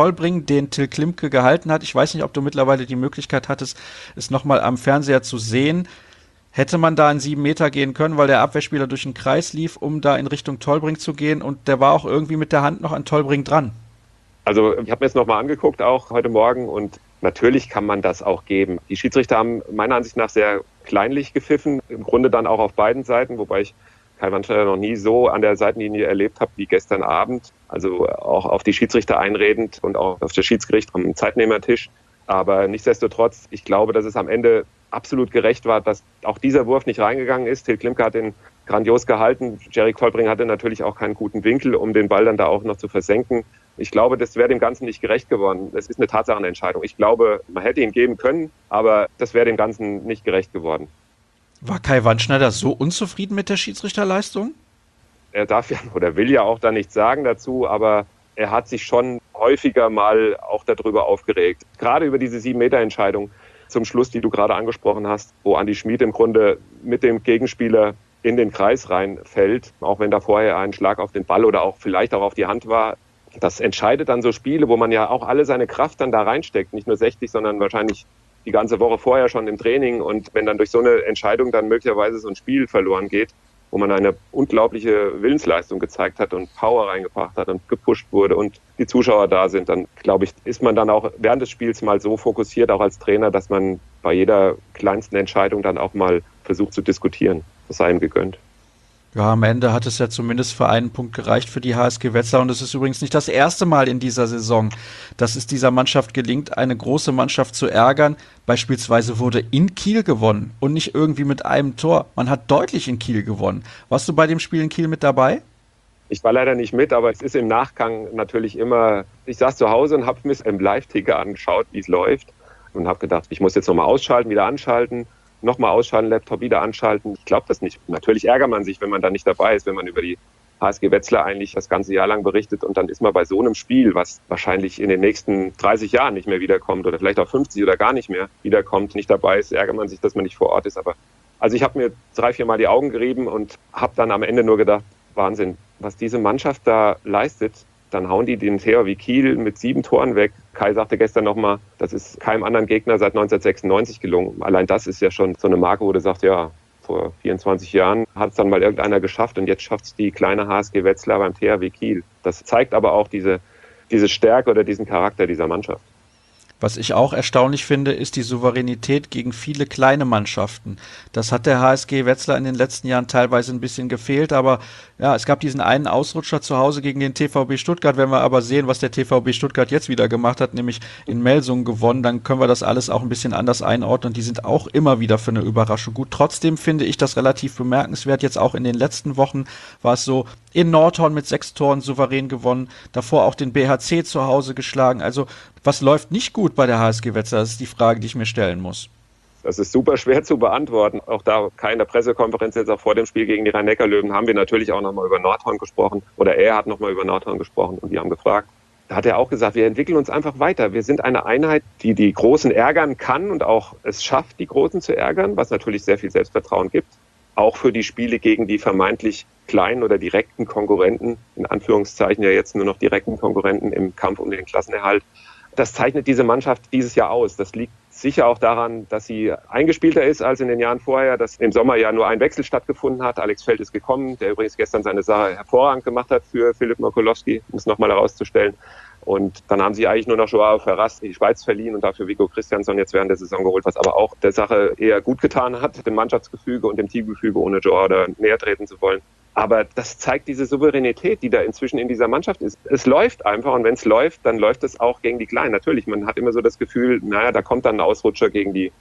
Bogen, den Till Klimke gehalten hat. Ich weiß nicht, ob du mittlerweile die Möglichkeit hattest, es nochmal am Fernseher zu sehen. Hätte man da in 7 Meter gehen können, weil der Abwehrspieler durch den Kreis lief, um da in Richtung Tolbrink zu gehen, und der war auch irgendwie mit der Hand noch an Tolbrink dran. Also ich habe mir es nochmal angeguckt, auch heute Morgen, und natürlich kann man das auch geben. Die Schiedsrichter haben meiner Ansicht nach sehr kleinlich gepfiffen, im Grunde dann auch auf beiden Seiten, wobei ich Kai Wandschneider noch nie so an der Seitenlinie erlebt habe wie gestern Abend. Also auch auf die Schiedsrichter einredend und auch auf das Schiedsgericht am Zeitnehmertisch. Aber nichtsdestotrotz, ich glaube, dass es am Ende absolut gerecht war, dass auch dieser Wurf nicht reingegangen ist. Till Klimke hat den grandios gehalten. Jerry Tolbrink hatte natürlich auch keinen guten Winkel, um den Ball dann da auch noch zu versenken. Ich glaube, das wäre dem Ganzen nicht gerecht geworden. Das ist eine Tatsachenentscheidung. Ich glaube, man hätte ihn geben können, aber das wäre dem Ganzen nicht gerecht geworden. War Kai Wandschneider so unzufrieden mit der Schiedsrichterleistung? Er darf ja oder will ja auch da nichts sagen dazu, aber er hat sich schon häufiger mal auch darüber aufgeregt. Gerade über diese 7-Meter-Entscheidung zum Schluss, die du gerade angesprochen hast, wo Andi Schmid im Grunde mit dem Gegenspieler in den Kreis reinfällt, auch wenn da vorher ein Schlag auf den Ball oder auch vielleicht auch auf die Hand war. Das entscheidet dann so Spiele, wo man ja auch alle seine Kraft dann da reinsteckt, nicht nur 60, sondern wahrscheinlich die ganze Woche vorher schon im Training. Und wenn dann durch so eine Entscheidung dann möglicherweise so ein Spiel verloren geht, wo man eine unglaubliche Willensleistung gezeigt hat und Power reingebracht hat und gepusht wurde und die Zuschauer da sind, dann glaube ich, ist man dann auch während des Spiels mal so fokussiert, auch als Trainer, dass man bei jeder kleinsten Entscheidung dann auch mal versucht zu diskutieren. Das sei ihm gegönnt. Ja, am Ende hat es ja zumindest für einen Punkt gereicht für die HSG Wetzlar, und es ist übrigens nicht das erste Mal in dieser Saison, dass es dieser Mannschaft gelingt, eine große Mannschaft zu ärgern. Beispielsweise wurde in Kiel gewonnen und nicht irgendwie mit einem Tor. Man hat deutlich in Kiel gewonnen. Warst du bei dem Spiel in Kiel mit dabei? Ich war leider nicht mit, aber es ist im Nachgang natürlich immer, ich saß zu Hause und habe mir im Live-Ticker angeschaut, wie es läuft, und habe gedacht, ich muss jetzt nochmal ausschalten, wieder anschalten. Nochmal ausschalten, Laptop wieder anschalten. Ich glaube das nicht. Natürlich ärgert man sich, wenn man da nicht dabei ist, wenn man über die HSG Wetzlar eigentlich das ganze Jahr lang berichtet, und dann ist man bei so einem Spiel, was wahrscheinlich in den nächsten 30 Jahren nicht mehr wiederkommt oder vielleicht auch 50 oder gar nicht mehr wiederkommt, nicht dabei ist, ärgert man sich, dass man nicht vor Ort ist. Aber also ich habe mir 3-4 Mal die Augen gerieben und habe dann am Ende nur gedacht, Wahnsinn, was diese Mannschaft da leistet. Dann hauen die den THW Kiel mit 7 Toren weg. Kai sagte gestern nochmal, das ist keinem anderen Gegner seit 1996 gelungen. Allein das ist ja schon so eine Marke, wo du sagst, ja, vor 24 Jahren hat es dann mal irgendeiner geschafft, und jetzt schafft es die kleine HSG Wetzlar beim THW Kiel. Das zeigt aber auch diese Stärke oder diesen Charakter dieser Mannschaft. Was ich auch erstaunlich finde, ist die Souveränität gegen viele kleine Mannschaften. Das hat der HSG Wetzlar in den letzten Jahren teilweise ein bisschen gefehlt, aber ja, es gab diesen einen Ausrutscher zu Hause gegen den TVB Stuttgart. Wenn wir aber sehen, was der TVB Stuttgart jetzt wieder gemacht hat, nämlich in Melsungen gewonnen, dann können wir das alles auch ein bisschen anders einordnen. Die sind auch immer wieder für eine Überraschung gut. Trotzdem finde ich das relativ bemerkenswert. Jetzt auch in den letzten Wochen war es so, in Nordhorn mit 6 Toren souverän gewonnen, davor auch den BHC zu Hause geschlagen. Also was läuft nicht gut bei der HSG Wetzlar? Das ist die Frage, die ich mir stellen muss. Das ist super schwer zu beantworten. Auch da keine Pressekonferenz jetzt auch vor dem Spiel gegen die Rhein-Neckar-Löwen haben wir natürlich auch nochmal über Nordhorn gesprochen, oder er hat nochmal über Nordhorn gesprochen und wir haben gefragt. Da hat er auch gesagt, wir entwickeln uns einfach weiter. Wir sind eine Einheit, die die Großen ärgern kann und auch es schafft, die Großen zu ärgern, was natürlich sehr viel Selbstvertrauen gibt. Auch für die Spiele gegen die vermeintlich kleinen oder direkten Konkurrenten, in Anführungszeichen ja jetzt nur noch direkten Konkurrenten im Kampf um den Klassenerhalt. Das zeichnet diese Mannschaft dieses Jahr aus. Das liegt sicher auch daran, dass sie eingespielter ist als in den Jahren vorher, dass im Sommer ja nur ein Wechsel stattgefunden hat. Alex Feld ist gekommen, der übrigens gestern seine Sache hervorragend gemacht hat für Philipp Mokolowski, um es nochmal herauszustellen. Und dann haben sie eigentlich nur noch Joao Ferraz in die Schweiz verliehen und dafür Vigo Christiansson jetzt während der Saison geholt, was aber auch der Sache eher gut getan hat, dem Mannschaftsgefüge und dem Teamgefüge, ohne Joao da näher treten zu wollen. Aber das zeigt diese Souveränität, die da inzwischen in dieser Mannschaft ist. Es läuft einfach, und wenn es läuft, dann läuft es auch gegen die Kleinen. Natürlich, man hat immer so das Gefühl, naja, da kommt dann ein Ausrutscher gegen die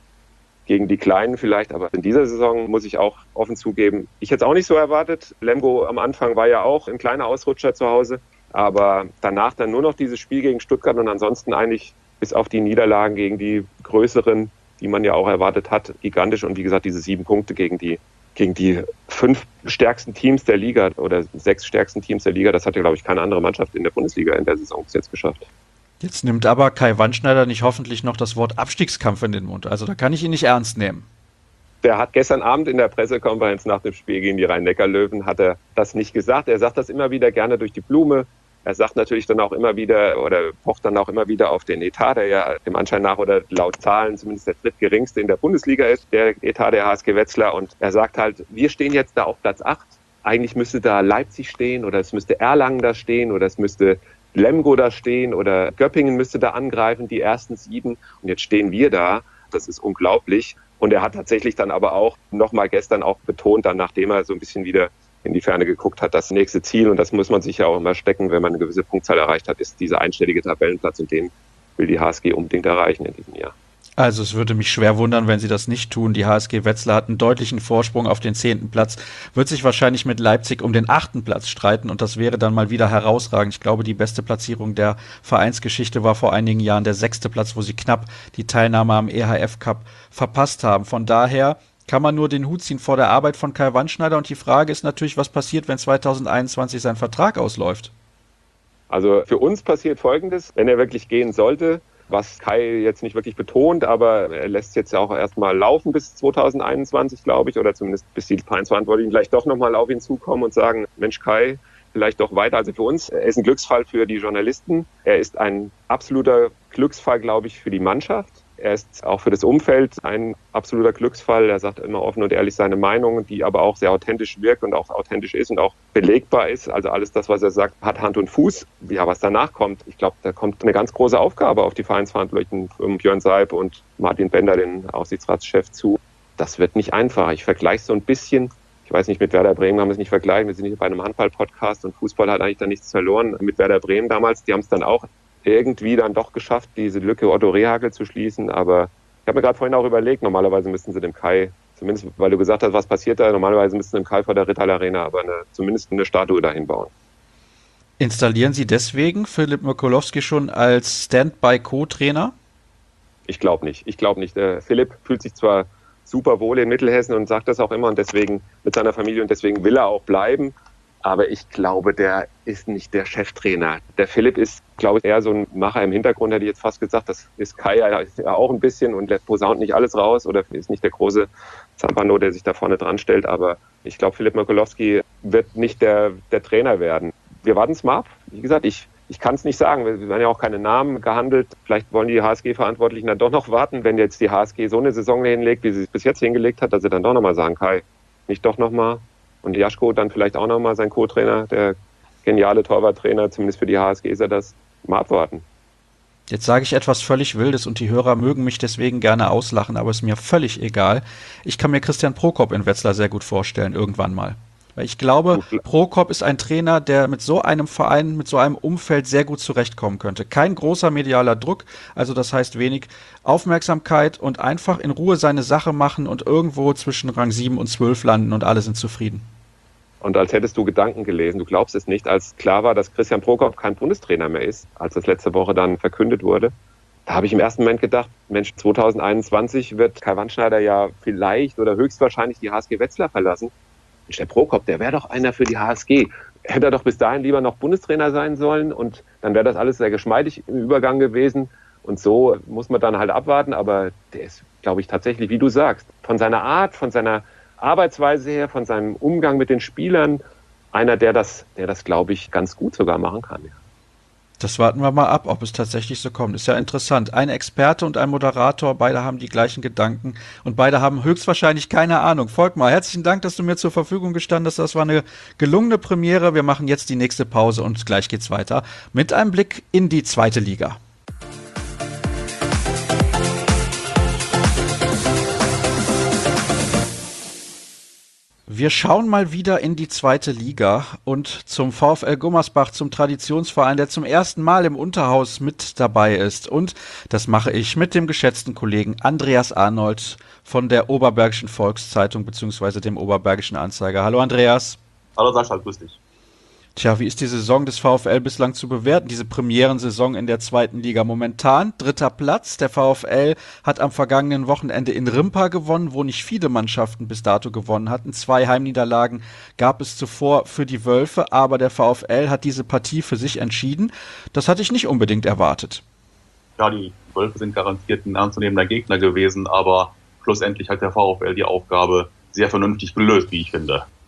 Kleinen vielleicht. Aber in dieser Saison muss ich auch offen zugeben, ich hätte es auch nicht so erwartet. Lemgo am Anfang war ja auch ein kleiner Ausrutscher zu Hause. Aber danach dann nur noch dieses Spiel gegen Stuttgart und ansonsten eigentlich bis auf die Niederlagen gegen die größeren, die man ja auch erwartet hat, gigantisch. Und wie gesagt, diese 7 Punkte gegen die 5 stärksten Teams der Liga oder 6 stärksten Teams der Liga, das hat ja, glaube ich, keine andere Mannschaft in der Bundesliga in der Saison bis jetzt geschafft. Jetzt nimmt aber Kai Wandschneider nicht hoffentlich noch das Wort Abstiegskampf in den Mund. Also da kann ich ihn nicht ernst nehmen. Der hat gestern Abend in der Pressekonferenz nach dem Spiel gegen die Rhein-Neckar-Löwen hat er das nicht gesagt. Er sagt das immer wieder gerne durch die Blume. Er sagt natürlich dann auch immer wieder oder pocht dann auch immer wieder auf den Etat, der ja dem Anschein nach oder laut Zahlen zumindest der drittgeringste in der Bundesliga ist, der Etat der HSG Wetzlar. Und er sagt halt, wir stehen jetzt da auf Platz 8. Eigentlich müsste da Leipzig stehen oder es müsste Erlangen da stehen oder es müsste Lemgo da stehen oder Göppingen müsste da angreifen, die ersten 7. Und jetzt stehen wir da. Das ist unglaublich. Und er hat tatsächlich dann aber auch nochmal gestern auch betont, dann nachdem er so ein bisschen wieder in die Ferne geguckt hat, das nächste Ziel, und das muss man sich ja auch immer stecken, wenn man eine gewisse Punktzahl erreicht hat, ist dieser einstellige Tabellenplatz, und den will die HSG unbedingt erreichen in diesem Jahr. Also es würde mich schwer wundern, wenn sie das nicht tun. Die HSG Wetzlar hat einen deutlichen Vorsprung auf den 10. Platz, wird sich wahrscheinlich mit Leipzig um den 8. Platz streiten, und das wäre dann mal wieder herausragend. Ich glaube, die beste Platzierung der Vereinsgeschichte war vor einigen Jahren der 6. Platz, wo sie knapp die Teilnahme am EHF Cup verpasst haben. Von daher kann man nur den Hut ziehen vor der Arbeit von Kai Wandschneider, und die Frage ist natürlich, was passiert, wenn 2021 sein Vertrag ausläuft? Also für uns passiert Folgendes, wenn er wirklich gehen sollte, was Kai jetzt nicht wirklich betont, aber er lässt jetzt ja auch erstmal laufen bis 2021, glaube ich, oder zumindest bis die Vereinsverantwortlichen vielleicht doch nochmal auf ihn zukommen und sagen, Mensch Kai, vielleicht doch weiter. Also für uns, er ist ein Glücksfall für die Journalisten, er ist ein absoluter Glücksfall, glaube ich, für die Mannschaft. Er ist auch für das Umfeld ein absoluter Glücksfall. Er sagt immer offen und ehrlich seine Meinung, die aber auch sehr authentisch wirkt und auch authentisch ist und auch belegbar ist. Also alles das, was er sagt, hat Hand und Fuß. Ja, was danach kommt, ich glaube, da kommt eine ganz große Aufgabe auf die Vereinsverantwortlichen, Björn Seib und Martin Bender, den Aufsichtsratschef, zu. Das wird nicht einfach. Ich vergleiche es so ein bisschen. Ich weiß nicht, mit Werder Bremen haben wir es nicht vergleichen. Wir sind nicht bei einem Handball-Podcast und Fußball hat eigentlich da nichts verloren. Mit Werder Bremen damals, die haben es dann auch irgendwie dann doch geschafft, diese Lücke Otto Rehhagel zu schließen. Aber ich habe mir gerade vorhin auch überlegt, normalerweise müssten sie dem Kai, zumindest weil du gesagt hast, was passiert da, normalerweise müssten sie dem Kai vor der Rittal Arena aber zumindest eine Statue dahin bauen. Installieren Sie deswegen Philipp Mikulowski schon als Standby-Co-Trainer? Ich glaube nicht. Der Philipp fühlt sich zwar super wohl in Mittelhessen und sagt das auch immer und deswegen mit seiner Familie und deswegen will er auch bleiben. Aber ich glaube, der ist nicht der Cheftrainer. Der Philipp ist, glaube ich, eher so ein Macher im Hintergrund, hätte ich jetzt fast gesagt. Das ist Kai ja auch ein bisschen und lässt posaunt nicht alles raus oder ist nicht der große Zampano, der sich da vorne dran stellt. Aber ich glaube, Philipp Mikulowski wird nicht der Trainer werden. Wir warten es mal ab. Wie gesagt, ich kann es nicht sagen. Wir werden ja auch keine Namen gehandelt. Vielleicht wollen die HSG-Verantwortlichen dann doch noch warten, wenn jetzt die HSG so eine Saison hinlegt, wie sie es bis jetzt hingelegt hat, dass sie dann doch nochmal sagen, Kai, nicht doch nochmal. Und Jaschko dann vielleicht auch nochmal, sein Co-Trainer, der geniale Torwarttrainer, zumindest für die HSG ist er das, mal abwarten. Jetzt sage ich etwas völlig Wildes und die Hörer mögen mich deswegen gerne auslachen, aber ist mir völlig egal. Ich kann mir Christian Prokop in Wetzlar sehr gut vorstellen, irgendwann mal. Weil ich glaube, Prokop ist ein Trainer, der mit so einem Verein, mit so einem Umfeld sehr gut zurechtkommen könnte. Kein großer medialer Druck, also das heißt wenig Aufmerksamkeit und einfach in Ruhe seine Sache machen und irgendwo zwischen Rang 7 und 12 landen und alle sind zufrieden. Und als hättest du Gedanken gelesen, du glaubst es nicht, als klar war, dass Christian Prokop kein Bundestrainer mehr ist, als das letzte Woche dann verkündet wurde, da habe ich im ersten Moment gedacht, Mensch, 2021 wird Kai Wandschneider ja vielleicht oder höchstwahrscheinlich die HSG Wetzlar verlassen. Mensch, der Prokop, der wäre doch einer für die HSG. Hätte er doch bis dahin lieber noch Bundestrainer sein sollen und dann wäre das alles sehr geschmeidig im Übergang gewesen. Und so muss man dann halt abwarten, aber der ist, glaube ich, tatsächlich, wie du sagst, von seiner Art, von seiner Arbeitsweise her, von seinem Umgang mit den Spielern, einer, der das, glaube ich, ganz gut sogar machen kann. Ja. Das warten wir mal ab, ob es tatsächlich so kommt. Ist ja interessant. Ein Experte und ein Moderator, beide haben die gleichen Gedanken und beide haben höchstwahrscheinlich keine Ahnung. Volkmar, herzlichen Dank, dass du mir zur Verfügung gestanden hast. Das war eine gelungene Premiere. Wir machen jetzt die nächste Pause und gleich geht's weiter mit einem Blick in die zweite Liga. Wir schauen mal wieder in die zweite Liga und zum VfL Gummersbach, zum Traditionsverein, der zum ersten Mal im Unterhaus mit dabei ist. Und das mache ich mit dem geschätzten Kollegen Andreas Arnold von der Oberbergischen Volkszeitung bzw. dem Oberbergischen Anzeiger. Hallo Andreas. Hallo Sascha, grüß dich. Tja, wie ist die Saison des VfL bislang zu bewerten, diese Premierensaison in der zweiten Liga? Momentan 3. Platz. Der VfL hat am vergangenen Wochenende in Rimpa gewonnen, wo nicht viele Mannschaften bis dato gewonnen hatten. 2 Heimniederlagen gab es zuvor für die Wölfe, aber der VfL hat diese Partie für sich entschieden. Das hatte ich nicht unbedingt erwartet. Ja, die Wölfe sind garantiert ein ernstzunehmender Gegner gewesen, aber schlussendlich hat der VfL die Aufgabe sehr vernünftig gelöst, wie ich finde.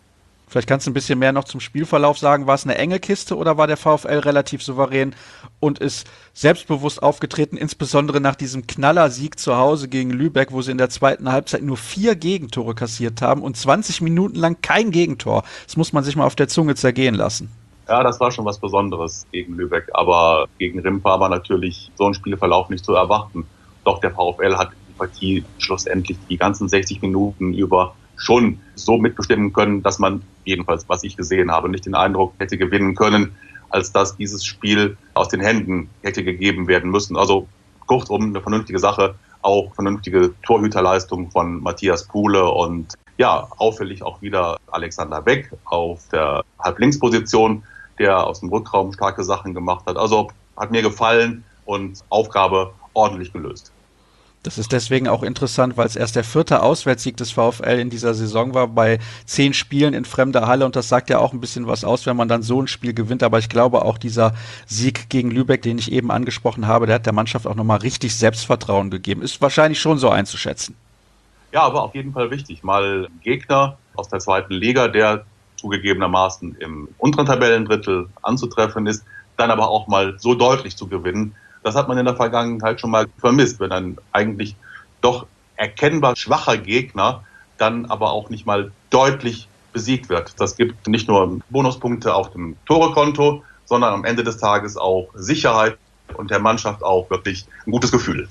Vielleicht kannst du ein bisschen mehr noch zum Spielverlauf sagen. War es eine enge Kiste oder war der VfL relativ souverän und ist selbstbewusst aufgetreten, insbesondere nach diesem Knallersieg zu Hause gegen Lübeck, wo sie in der zweiten Halbzeit nur 4 Gegentore kassiert haben und 20 Minuten lang kein Gegentor. Das muss man sich mal auf der Zunge zergehen lassen. Ja, das war schon was Besonderes gegen Lübeck, aber gegen Rimpa war natürlich so ein Spielverlauf nicht zu erwarten. Doch der VfL hat die Partie schlussendlich die ganzen 60 Minuten über schon so mitbestimmen können, dass man, jedenfalls was ich gesehen habe, nicht den Eindruck hätte gewinnen können, als dass dieses Spiel aus den Händen hätte gegeben werden müssen. Also kurzum eine vernünftige Sache, auch vernünftige Torhüterleistung von Matthias Puhle und ja, auffällig auch wieder Alexander Weck auf der Halblinksposition, der aus dem Rückraum starke Sachen gemacht hat. Also hat mir gefallen und Aufgabe ordentlich gelöst. Das ist deswegen auch interessant, weil es erst der 4. Auswärtssieg des VfL in dieser Saison war, bei 10 Spielen in fremder Halle, und das sagt ja auch ein bisschen was aus, wenn man dann so ein Spiel gewinnt, aber ich glaube auch dieser Sieg gegen Lübeck, den ich eben angesprochen habe, der hat der Mannschaft auch nochmal richtig Selbstvertrauen gegeben, ist wahrscheinlich schon so einzuschätzen. Ja, aber auf jeden Fall wichtig, mal ein Gegner aus der 2. Liga, der zugegebenermaßen im unteren Tabellendrittel anzutreffen ist, dann aber auch mal so deutlich zu gewinnen. Das hat man in der Vergangenheit schon mal vermisst, wenn ein eigentlich doch erkennbar schwacher Gegner dann aber auch nicht mal deutlich besiegt wird. Das gibt nicht nur Bonuspunkte auf dem Torekonto, sondern am Ende des Tages auch Sicherheit und der Mannschaft auch wirklich ein gutes Gefühl.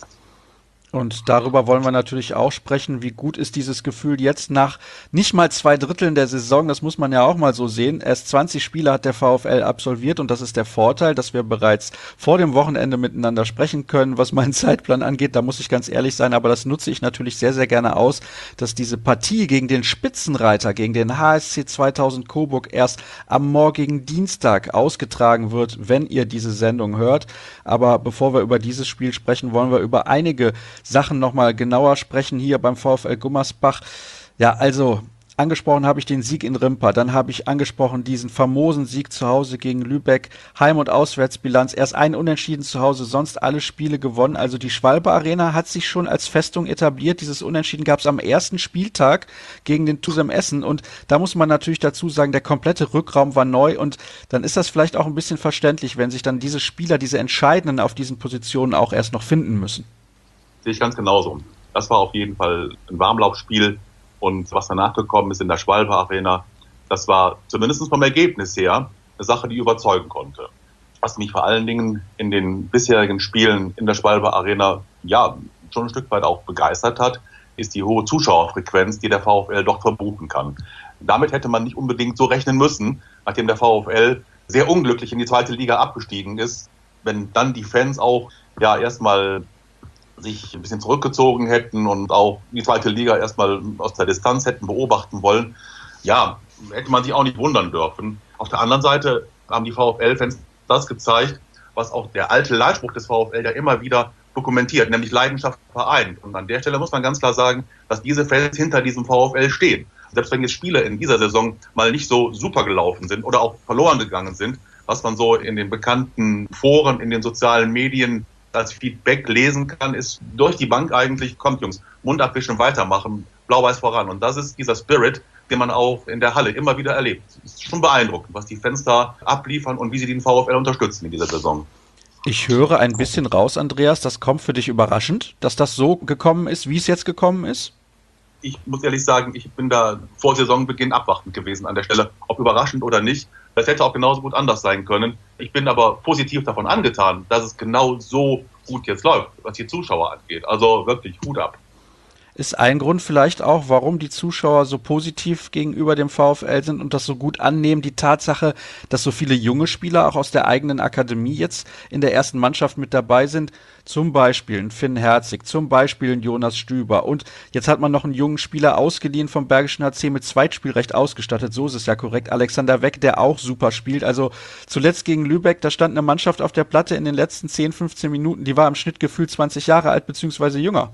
Und darüber wollen wir natürlich auch sprechen, wie gut ist dieses Gefühl jetzt nach nicht mal 2 Dritteln der Saison, das muss man ja auch mal so sehen. Erst 20 Spiele hat der VfL absolviert und das ist der Vorteil, dass wir bereits vor dem Wochenende miteinander sprechen können, was meinen Zeitplan angeht. Da muss ich ganz ehrlich sein, aber das nutze ich natürlich sehr, sehr gerne aus, dass diese Partie gegen den Spitzenreiter, gegen den HSC 2000 Coburg erst am morgigen Dienstag ausgetragen wird, wenn ihr diese Sendung hört. Aber bevor wir über dieses Spiel sprechen, wollen wir über einige Sachen nochmal genauer sprechen hier beim VfL Gummersbach. Ja, also angesprochen habe ich den Sieg in Rimpa, dann habe ich angesprochen diesen famosen Sieg zu Hause gegen Lübeck, Heim- und Auswärtsbilanz, erst ein Unentschieden zu Hause, sonst alle Spiele gewonnen. Also die Schwalbe Arena hat sich schon als Festung etabliert. Dieses Unentschieden gab es am ersten Spieltag gegen den TuSem Essen und da muss man natürlich dazu sagen, der komplette Rückraum war neu und dann ist das vielleicht auch ein bisschen verständlich, wenn sich dann diese Spieler, diese Entscheidenden auf diesen Positionen auch erst noch finden müssen. Sehe ich ganz genauso. Das war auf jeden Fall ein Warmlaufspiel und was danach gekommen ist in der Schwalbe Arena, das war zumindest vom Ergebnis her eine Sache, die überzeugen konnte. Was mich vor allen Dingen in den bisherigen Spielen in der Schwalbe Arena ja schon ein Stück weit auch begeistert hat, ist die hohe Zuschauerfrequenz, die der VfL dort verbuchen kann. Damit hätte man nicht unbedingt so rechnen müssen, nachdem der VfL sehr unglücklich in die 2. Liga abgestiegen ist, wenn dann die Fans auch ja erstmal sich ein bisschen zurückgezogen hätten und auch die 2. Liga erstmal aus der Distanz hätten beobachten wollen, ja, hätte man sich auch nicht wundern dürfen. Auf der anderen Seite haben die VfL-Fans das gezeigt, was auch der alte Leitspruch des VfL ja immer wieder dokumentiert, nämlich Leidenschaft vereint. Und an der Stelle muss man ganz klar sagen, dass diese Fans hinter diesem VfL stehen. Selbst wenn jetzt Spiele in dieser Saison mal nicht so super gelaufen sind oder auch verloren gegangen sind, was man so in den bekannten Foren, in den sozialen Medien als Feedback lesen kann, ist durch die Bank eigentlich, kommt Jungs, Mund abwischen, weitermachen, blau-weiß voran. Und das ist dieser Spirit, den man auch in der Halle immer wieder erlebt. Es ist schon beeindruckend, was die Fans da abliefern und wie sie den VfL unterstützen in dieser Saison. Ich höre ein bisschen raus, Andreas, das kommt für dich überraschend, dass das so gekommen ist, wie es jetzt gekommen ist? Ich muss ehrlich sagen, ich bin da vor Saisonbeginn abwartend gewesen an der Stelle, ob überraschend oder nicht. Das hätte auch genauso gut anders sein können. Ich bin aber positiv davon angetan, dass es genau so gut jetzt läuft, was die Zuschauer angeht. Also wirklich Hut ab. Ist ein Grund vielleicht auch, warum die Zuschauer so positiv gegenüber dem VfL sind und das so gut annehmen, die Tatsache, dass so viele junge Spieler auch aus der eigenen Akademie jetzt in der ersten Mannschaft mit dabei sind. Zum Beispiel ein Finn Herzig, zum Beispiel ein Jonas Stüber. Und jetzt hat man noch einen jungen Spieler ausgeliehen vom Bergischen HC mit Zweitspielrecht ausgestattet. So ist es ja korrekt. Alexander Weck, der auch super spielt. Also zuletzt gegen Lübeck, da stand eine Mannschaft auf der Platte in den letzten 10, 15 Minuten. Die war im Schnitt gefühlt 20 Jahre alt bzw. jünger.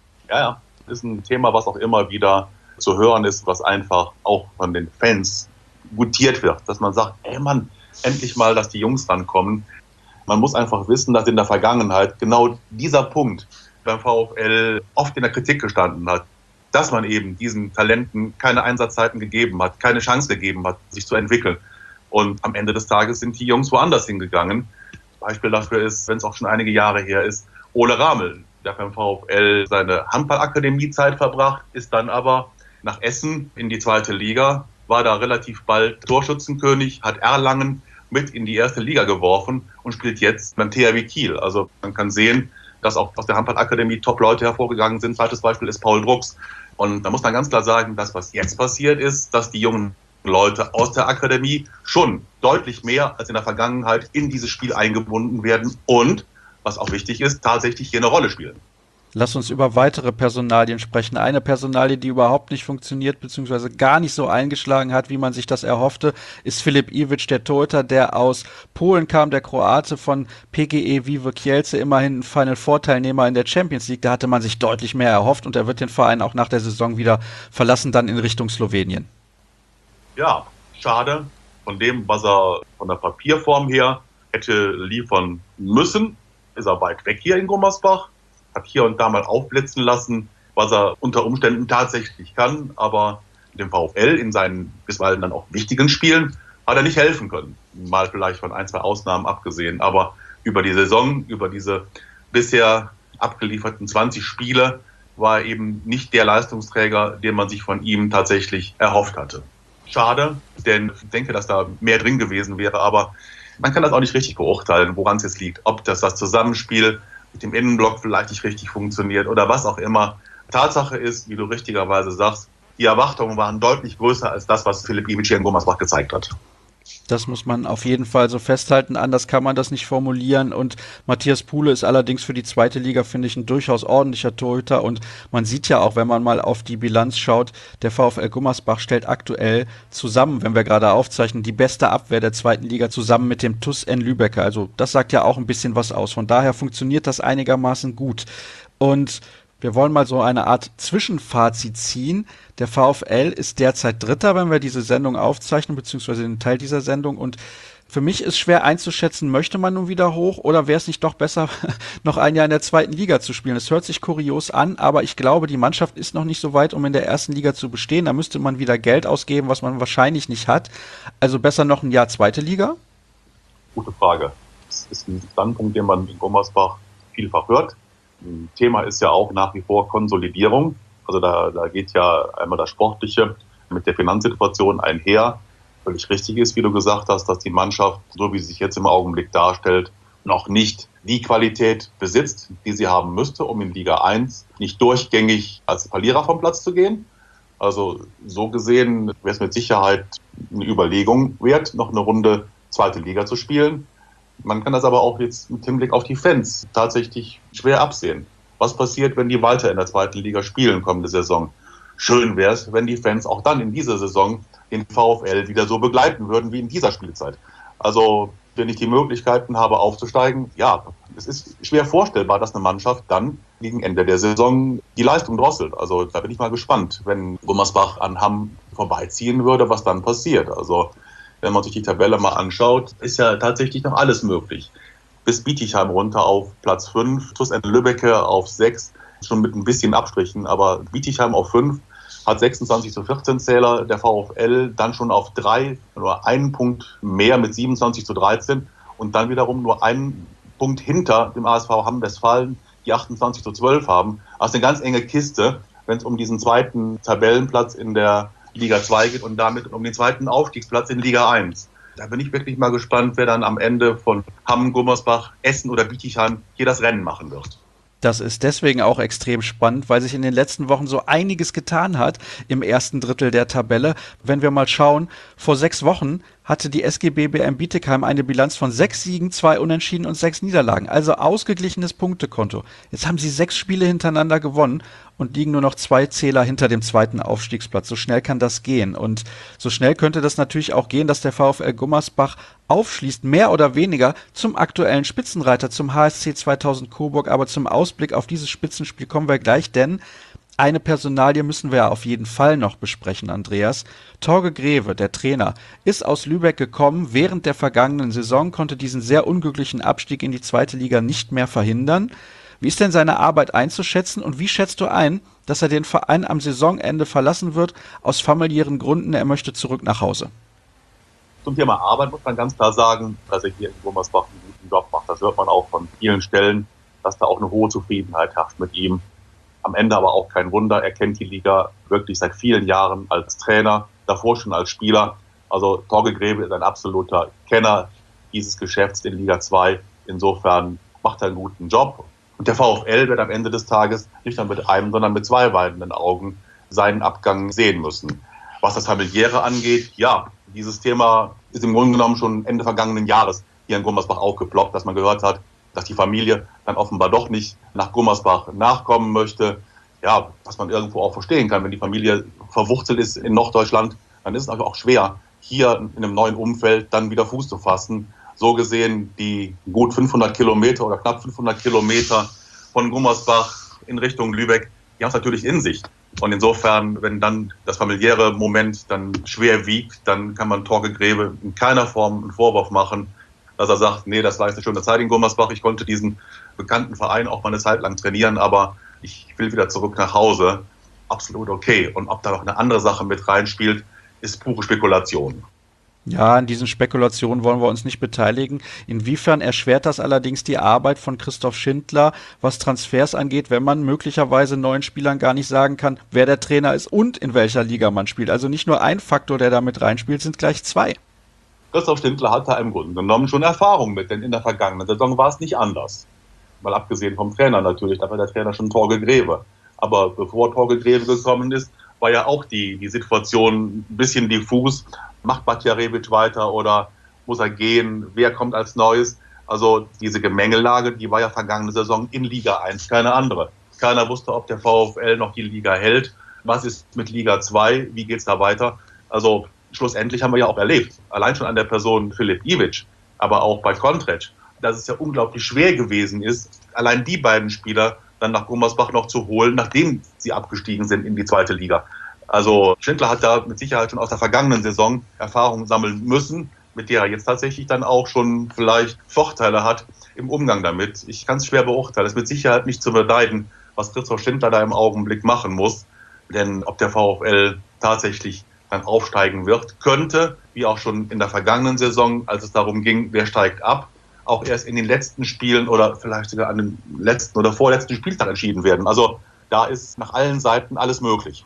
Ja. Ist ein Thema, was auch immer wieder zu hören ist, was einfach auch von den Fans gutiert wird. Dass man sagt, ey Mann, endlich mal, dass die Jungs rankommen. Man muss einfach wissen, dass in der Vergangenheit genau dieser Punkt beim VfL oft in der Kritik gestanden hat. dass man eben diesen Talenten keine Einsatzzeiten gegeben hat, keine Chance gegeben hat, sich zu entwickeln. Und am Ende des Tages sind die Jungs woanders hingegangen. Beispiel dafür ist, wenn es auch schon einige Jahre her ist, Ole Ramel, der beim VfL seine Handballakademiezeit verbracht, ist dann aber nach Essen in die 2. Liga, war da relativ bald Torschützenkönig, hat Erlangen mit in die 1. Liga geworfen und spielt jetzt beim THW Kiel. Also man kann sehen, dass auch aus der Handballakademie Top-Leute hervorgegangen sind. Zweites Beispiel ist Paul Drucks. Und da muss man ganz klar sagen, das, was jetzt passiert ist, dass die jungen Leute aus der Akademie schon deutlich mehr als in der Vergangenheit in dieses Spiel eingebunden werden und, was auch wichtig ist, tatsächlich hier eine Rolle spielen. Lass uns über weitere Personalien sprechen. Eine Personalie, die überhaupt nicht funktioniert, beziehungsweise gar nicht so eingeschlagen hat, wie man sich das erhoffte, ist Filip Iwic, der Torhüter, der aus Polen kam, der Kroate von PGE Vive Kielce, immerhin ein Final-Four-Teilnehmer in der Champions League. Da hatte man sich deutlich mehr erhofft und er wird den Verein auch nach der Saison wieder verlassen, dann in Richtung Slowenien. Ja, schade. Von dem, was er von der Papierform her hätte liefern müssen, ist er weit weg hier in Gummersbach. Hat hier und da mal aufblitzen lassen, was er unter Umständen tatsächlich kann. Aber dem VfL in seinen bisweilen dann auch wichtigen Spielen hat er nicht helfen können. Mal vielleicht von 1, 2 Ausnahmen abgesehen. Aber über die Saison, über diese bisher abgelieferten 20 Spiele, war er eben nicht der Leistungsträger, den man sich von ihm tatsächlich erhofft hatte. Schade, denn ich denke, dass da mehr drin gewesen wäre. Aber man kann das auch nicht richtig beurteilen, woran es jetzt liegt. Ob das Zusammenspiel mit dem Innenblock vielleicht nicht richtig funktioniert oder was auch immer. Tatsache ist, wie du richtigerweise sagst, die Erwartungen waren deutlich größer als das, was Filip Iwic hier in Gummersbach gezeigt hat. Das muss man auf jeden Fall so festhalten, anders kann man das nicht formulieren und Matthias Puhle ist allerdings für die 2. Liga, finde ich, ein durchaus ordentlicher Torhüter und man sieht ja auch, wenn man mal auf die Bilanz schaut, der VfL Gummersbach stellt aktuell zusammen, wenn wir gerade aufzeichnen, die beste Abwehr der 2. Liga zusammen mit dem TuS N Lübeck, also das sagt ja auch ein bisschen was aus, von daher funktioniert das einigermaßen gut und wir wollen mal so eine Art Zwischenfazit ziehen. Der VfL ist derzeit Dritter, wenn wir diese Sendung aufzeichnen, beziehungsweise den Teil dieser Sendung. Und für mich ist schwer einzuschätzen, möchte man nun wieder hoch oder wäre es nicht doch besser, noch ein Jahr in der 2. Liga zu spielen? Es hört sich kurios an, aber ich glaube, die Mannschaft ist noch nicht so weit, um in der 1. Liga zu bestehen. Da müsste man wieder Geld ausgeben, was man wahrscheinlich nicht hat. Also besser noch ein Jahr 2. Liga? Gute Frage. Das ist ein Standpunkt, den man in Gummersbach vielfach hört. Thema ist ja auch nach wie vor Konsolidierung. Also da geht ja einmal das Sportliche mit der Finanzsituation einher. Völlig richtig ist, wie du gesagt hast, dass die Mannschaft, so wie sie sich jetzt im Augenblick darstellt, noch nicht die Qualität besitzt, die sie haben müsste, um in Liga 1 nicht durchgängig als Verlierer vom Platz zu gehen. Also so gesehen wäre es mit Sicherheit eine Überlegung wert, noch eine Runde 2. Liga zu spielen. Man kann das aber auch jetzt mit Hinblick auf die Fans tatsächlich schwer absehen. Was passiert, wenn die weiter in der 2. Liga spielen kommende Saison? Schön wäre es, wenn die Fans auch dann in dieser Saison den VfL wieder so begleiten würden wie in dieser Spielzeit. Also wenn ich die Möglichkeiten habe aufzusteigen, ja, es ist schwer vorstellbar, dass eine Mannschaft dann gegen Ende der Saison die Leistung drosselt. Also da bin ich mal gespannt, wenn Gummersbach an Hamm vorbeiziehen würde, was dann passiert. Also wenn man sich die Tabelle mal anschaut, ist ja tatsächlich noch alles möglich. Bis Bietigheim runter auf Platz 5, TuS N Lübbecke auf 6, schon mit ein bisschen Abstrichen, aber Bietigheim auf 5 hat 26:14 Zähler, der VfL dann schon auf 3, nur einen Punkt mehr mit 27:13 und dann wiederum nur einen Punkt hinter dem ASV Hamm-Westfalen, die 28:12 haben. Also eine ganz enge Kiste, wenn es um diesen 2. Tabellenplatz in der Liga 2 geht und damit um den 2. Aufstiegsplatz in Liga 1. Da bin ich wirklich mal gespannt, wer dann am Ende von Hamm, Gummersbach, Essen oder Bietigheim hier das Rennen machen wird. Das ist deswegen auch extrem spannend, weil sich in den letzten Wochen so einiges getan hat im ersten Drittel der Tabelle. Wenn wir mal schauen, vor 6 Wochen hatte die SG BBM Bietigheim eine Bilanz von 6 Siegen, 2 Unentschieden und 6 Niederlagen. Also ausgeglichenes Punktekonto. Jetzt haben sie 6 Spiele hintereinander gewonnen und liegen nur noch 2 Zähler hinter dem 2. Aufstiegsplatz. So schnell kann das gehen. Und so schnell könnte das natürlich auch gehen, dass der VfL Gummersbach aufschließt, mehr oder weniger zum aktuellen Spitzenreiter, zum HSC 2000 Coburg. Aber zum Ausblick auf dieses Spitzenspiel kommen wir gleich, denn eine Personalie müssen wir auf jeden Fall noch besprechen, Andreas. Torge Greve, der Trainer, ist aus Lübeck gekommen. Während der vergangenen Saison konnte diesen sehr unglücklichen Abstieg in die 2. Liga nicht mehr verhindern. Wie ist denn seine Arbeit einzuschätzen und wie schätzt du ein, dass er den Verein am Saisonende verlassen wird, aus familiären Gründen. Er möchte zurück nach Hause. Zum Thema Arbeit muss man ganz klar sagen, dass er hier in Gummersbach einen guten Job macht. Das hört man auch von vielen Stellen, dass da auch eine hohe Zufriedenheit herrscht mit ihm. Am Ende aber auch kein Wunder. Er kennt die Liga wirklich seit vielen Jahren als Trainer, davor schon als Spieler. Also Torge Greve ist ein absoluter Kenner dieses Geschäfts in Liga 2. Insofern macht er einen guten Job. Und der VfL wird am Ende des Tages nicht nur mit einem, sondern mit zwei weinenden Augen seinen Abgang sehen müssen. Was das Familiäre angeht, ja, dieses Thema ist im Grunde genommen schon Ende vergangenen Jahres hier in Gummersbach aufgeploppt, dass man gehört hat, dass die Familie dann offenbar doch nicht nach Gummersbach nachkommen möchte. Ja, was man irgendwo auch verstehen kann, wenn die Familie verwurzelt ist in Norddeutschland, dann ist es einfach auch schwer, hier in einem neuen Umfeld dann wieder Fuß zu fassen. So gesehen, die gut 500 Kilometer oder knapp 500 Kilometer von Gummersbach in Richtung Lübeck, die haben es natürlich in sich. Und insofern, wenn dann das familiäre Moment dann schwer wiegt, dann kann man Torge Greve in keiner Form einen Vorwurf machen, dass er sagt, nee, das war jetzt eine schöne Zeit in Gummersbach, ich konnte diesen bekannten Verein auch mal eine Zeit lang trainieren, aber ich will wieder zurück nach Hause. Absolut okay. Und ob da noch eine andere Sache mit reinspielt, ist pure Spekulation. Ja, an diesen Spekulationen wollen wir uns nicht beteiligen. Inwiefern erschwert das allerdings die Arbeit von Christoph Schindler, was Transfers angeht, wenn man möglicherweise neuen Spielern gar nicht sagen kann, wer der Trainer ist und in welcher Liga man spielt? Also nicht nur ein Faktor, der da mit reinspielt, sind gleich zwei. Christoph Schindler hat da im Grunde genommen schon Erfahrung mit, denn in der vergangenen Saison war es nicht anders. Mal abgesehen vom Trainer natürlich, da war der Trainer schon Torge Greve. Aber bevor Torge Greve gekommen ist, war ja auch die Situation ein bisschen diffus. Macht Batjarevic weiter oder muss er gehen? Wer kommt als Neues? Also diese Gemengelage, die war ja vergangene Saison in Liga 1, keine andere. Keiner wusste, ob der VfL noch die Liga hält. Was ist mit Liga 2? Wie geht's da weiter? Also schlussendlich haben wir ja auch erlebt, allein schon an der Person Filip Ivic, aber auch bei Kontrec, dass es ja unglaublich schwer gewesen ist, allein die beiden Spieler dann nach Gummersbach noch zu holen, nachdem sie abgestiegen sind in die zweite Liga. Also Schindler hat da mit Sicherheit schon aus der vergangenen Saison Erfahrungen sammeln müssen, mit der er jetzt tatsächlich dann auch schon vielleicht Vorteile hat im Umgang damit. Ich kann es schwer beurteilen. Es ist mit Sicherheit nicht zu beneiden, was Christoph Schindler da im Augenblick machen muss. Denn ob der VfL tatsächlich dann aufsteigen wird, könnte, wie auch schon in der vergangenen Saison, als es darum ging, wer steigt ab, auch erst in den letzten Spielen oder vielleicht sogar an dem letzten oder vorletzten Spieltag entschieden werden. Also da ist nach allen Seiten alles möglich.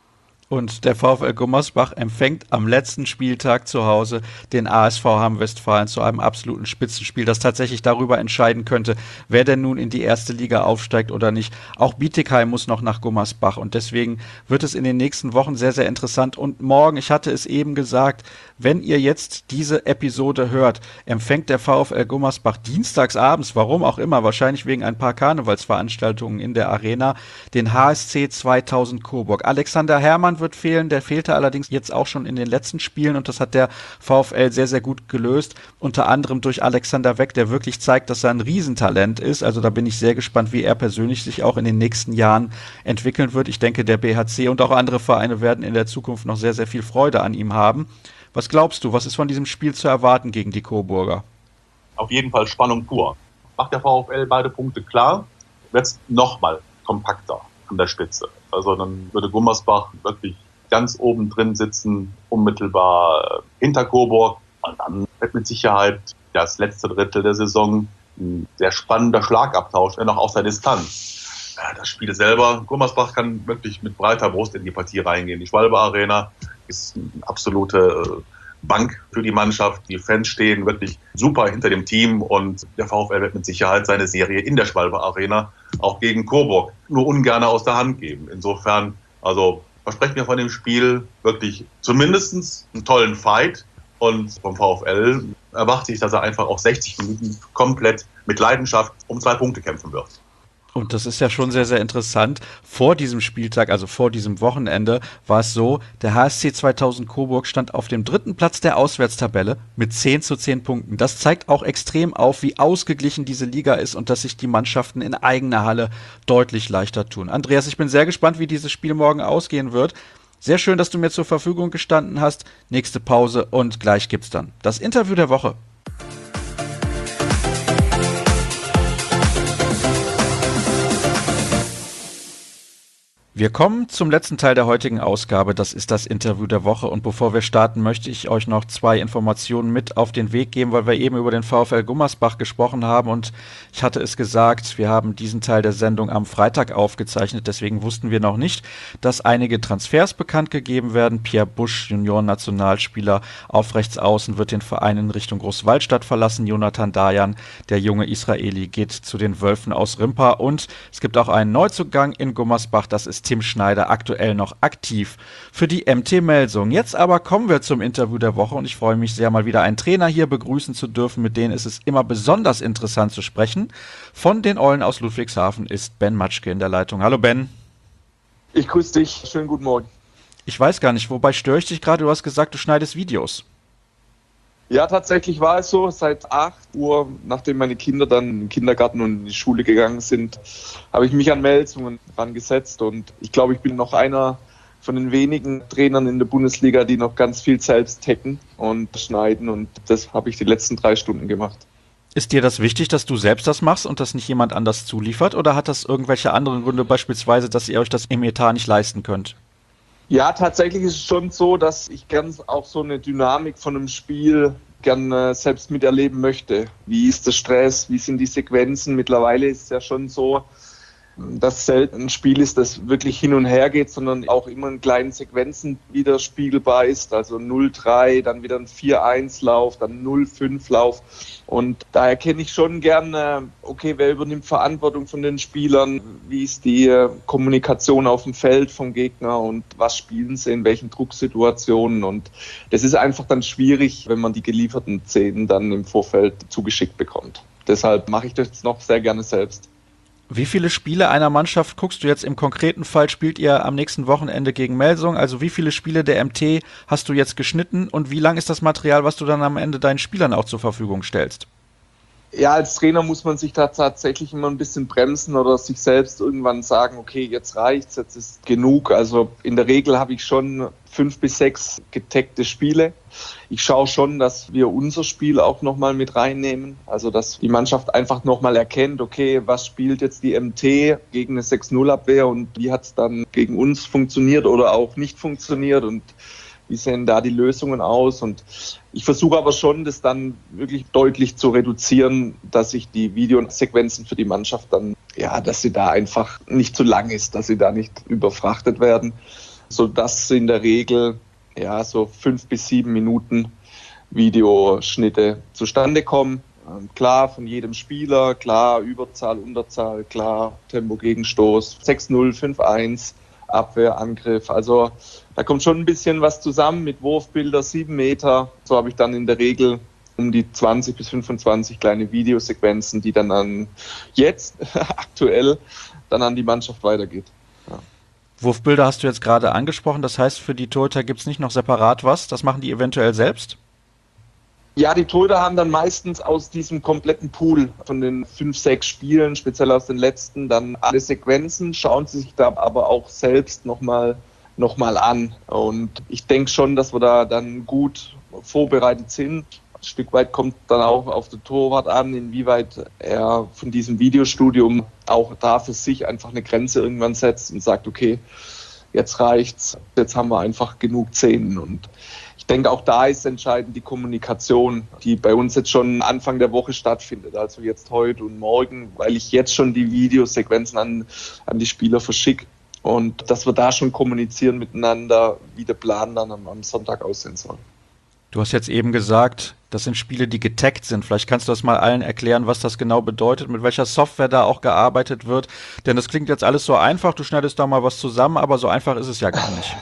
Und der VfL Gummersbach empfängt am letzten Spieltag zu Hause den ASV Hamm-Westfalen zu einem absoluten Spitzenspiel, das tatsächlich darüber entscheiden könnte, wer denn nun in die erste Liga aufsteigt oder nicht. Auch Bietigheim muss noch nach Gummersbach und deswegen wird es in den nächsten Wochen sehr, sehr interessant. Und morgen, ich hatte es eben gesagt, wenn ihr jetzt diese Episode hört, empfängt der VfL Gummersbach dienstags abends, warum auch immer, wahrscheinlich wegen ein paar Karnevalsveranstaltungen in der Arena, den HSC 2000 Coburg. Alexander Herrmann wird fehlen, der fehlte allerdings jetzt auch schon in den letzten Spielen und das hat der VfL sehr, sehr gut gelöst, unter anderem durch Alexander Weck, der wirklich zeigt, dass er ein Riesentalent ist, also da bin ich sehr gespannt, wie er persönlich sich auch in den nächsten Jahren entwickeln wird. Ich denke, der BHC und auch andere Vereine werden in der Zukunft noch sehr, sehr viel Freude an ihm haben. Was glaubst du, was ist von diesem Spiel zu erwarten gegen die Coburger? Auf jeden Fall Spannung pur. Macht der VfL beide Punkte klar, wird es nochmal kompakter an der Spitze. Also dann würde Gummersbach wirklich ganz oben drin sitzen, unmittelbar hinter Coburg. Und dann wird mit Sicherheit das letzte Drittel der Saison ein sehr spannender Schlagabtausch, noch aus der Distanz. Das Spiel selber, Gummersbach kann wirklich mit breiter Brust in die Partie reingehen. Die Schwalbe Arena ist eine absolute Bank für die Mannschaft. Die Fans stehen wirklich super hinter dem Team und der VfL wird mit Sicherheit seine Serie in der Schwalbe Arena auch gegen Coburg nur ungern aus der Hand geben. Insofern, also versprechen wir von dem Spiel wirklich zumindest einen tollen Fight und vom VfL erwarte ich, dass er einfach auch 60 Minuten komplett mit Leidenschaft um 2 Punkte kämpfen wird. Und das ist ja schon sehr, sehr interessant. Vor diesem Spieltag, also vor diesem Wochenende, war es so, der HSC 2000 Coburg stand auf dem 3. Platz der Auswärtstabelle mit 10:10 Punkten. Das zeigt auch extrem auf, wie ausgeglichen diese Liga ist und dass sich die Mannschaften in eigener Halle deutlich leichter tun. Andreas, ich bin sehr gespannt, wie dieses Spiel morgen ausgehen wird. Sehr schön, dass du mir zur Verfügung gestanden hast. Nächste Pause und gleich gibt's dann das Interview der Woche. Wir kommen zum letzten Teil der heutigen Ausgabe, das ist das Interview der Woche, und bevor wir starten, möchte ich euch noch 2 Informationen mit auf den Weg geben, weil wir eben über den VfL Gummersbach gesprochen haben und ich hatte es gesagt, wir haben diesen Teil der Sendung am Freitag aufgezeichnet, deswegen wussten wir noch nicht, dass einige Transfers bekannt gegeben werden. Pierre Busch, Junioren-Nationalspieler auf Rechtsaußen, wird den Verein in Richtung Großwaldstadt verlassen. Jonathan Dayan, der junge Israeli, geht zu den Wölfen aus Rimpa und es gibt auch einen Neuzugang in Gummersbach, das ist Tim Schneider, aktuell noch aktiv für die MT Melsung. Jetzt aber kommen wir zum Interview der Woche und ich freue mich sehr, mal wieder einen Trainer hier begrüßen zu dürfen, mit denen ist es immer besonders interessant zu sprechen. Von den Eulen aus Ludwigshafen ist Ben Matschke in der Leitung. Hallo Ben. Ich grüße dich, schönen guten Morgen. Ich weiß gar nicht, wobei störe ich dich gerade? Du hast gesagt, du schneidest Videos. Ja, tatsächlich war es so, seit 8 Uhr, nachdem meine Kinder dann in den Kindergarten und in die Schule gegangen sind, habe ich mich an Melsungen rangesetzt und ich glaube, ich bin noch einer von den wenigen Trainern in der Bundesliga, die noch ganz viel selbst hacken und schneiden und das habe ich die letzten 3 Stunden gemacht. Ist dir das wichtig, dass du selbst das machst und das nicht jemand anders zuliefert oder hat das irgendwelche anderen Gründe, beispielsweise, dass ihr euch das im Etat nicht leisten könnt? Ja, tatsächlich ist es schon so, dass ich ganz auch so eine Dynamik von einem Spiel gerne selbst miterleben möchte. Wie ist der Stress? Wie sind die Sequenzen? Mittlerweile ist es ja schon so, dass selten ein Spiel ist, das wirklich hin und her geht, sondern auch immer in kleinen Sequenzen widerspiegelbar ist. Also 0-3, dann wieder ein 4-1-Lauf, dann 0-5-Lauf. Und da erkenne ich schon gerne, okay, wer übernimmt Verantwortung von den Spielern? Wie ist die Kommunikation auf dem Feld vom Gegner? Und was spielen sie in welchen Drucksituationen? Und das ist einfach dann schwierig, wenn man die gelieferten Szenen dann im Vorfeld zugeschickt bekommt. Deshalb mache ich das jetzt noch sehr gerne selbst. Wie viele Spiele einer Mannschaft guckst du jetzt im konkreten Fall? Spielt ihr am nächsten Wochenende gegen Melsung? Also wie viele Spiele der MT hast du jetzt geschnitten und wie lang ist das Material, was du dann am Ende deinen Spielern auch zur Verfügung stellst? Ja, als Trainer muss man sich da tatsächlich immer ein bisschen bremsen oder sich selbst irgendwann sagen, okay, jetzt reicht's, jetzt ist genug. Also in der Regel habe ich schon 5 bis 6 getaggte Spiele. Ich schaue schon, dass wir unser Spiel auch nochmal mit reinnehmen. Also dass die Mannschaft einfach nochmal erkennt, okay, was spielt jetzt die MT gegen eine 6-0-Abwehr und wie hat es dann gegen uns funktioniert oder auch nicht funktioniert und wie sehen da die Lösungen aus? Und ich versuche aber schon, das dann wirklich deutlich zu reduzieren, dass ich die Videosequenzen für die Mannschaft dann, ja, dass sie da einfach nicht zu lang ist, dass sie da nicht überfrachtet werden, sodass in der Regel ja so 5 bis 7 Minuten Videoschnitte zustande kommen. Klar, von jedem Spieler, klar, Überzahl, Unterzahl, klar, Tempo, Gegenstoß, 6-0, 5-1, Abwehr, Angriff. Also da kommt schon ein bisschen was zusammen mit Wurfbilder, 7 Meter. So habe ich dann in der Regel um die 20 bis 25 kleine Videosequenzen, die dann aktuell dann an die Mannschaft weitergeht. Ja. Wurfbilder hast du jetzt gerade angesprochen, das heißt, für die Torhüter gibt es nicht noch separat was? Das machen die eventuell selbst? Ja, die Torhüter haben dann meistens aus diesem kompletten Pool von den 5, 6 Spielen, speziell aus den letzten, dann alle Sequenzen, schauen sie sich da aber auch selbst nochmal an. Und ich denke schon, dass wir da dann gut vorbereitet sind. Ein Stück weit kommt dann auch auf den Torwart an, inwieweit er von diesem Videostudium auch da für sich einfach eine Grenze irgendwann setzt und sagt, okay, jetzt reicht's, jetzt haben wir einfach genug Szenen. Und ich denke, auch da ist entscheidend die Kommunikation, die bei uns jetzt schon Anfang der Woche stattfindet, also jetzt heute und morgen, weil ich jetzt schon die Videosequenzen an die Spieler verschicke und dass wir da schon kommunizieren miteinander, wie der Plan dann am Sonntag aussehen soll. Du hast jetzt eben gesagt, das sind Spiele, die getaggt sind. Vielleicht kannst du das mal allen erklären, was das genau bedeutet, mit welcher Software da auch gearbeitet wird. Denn das klingt jetzt alles so einfach, du schneidest da mal was zusammen, aber so einfach ist es ja gar nicht.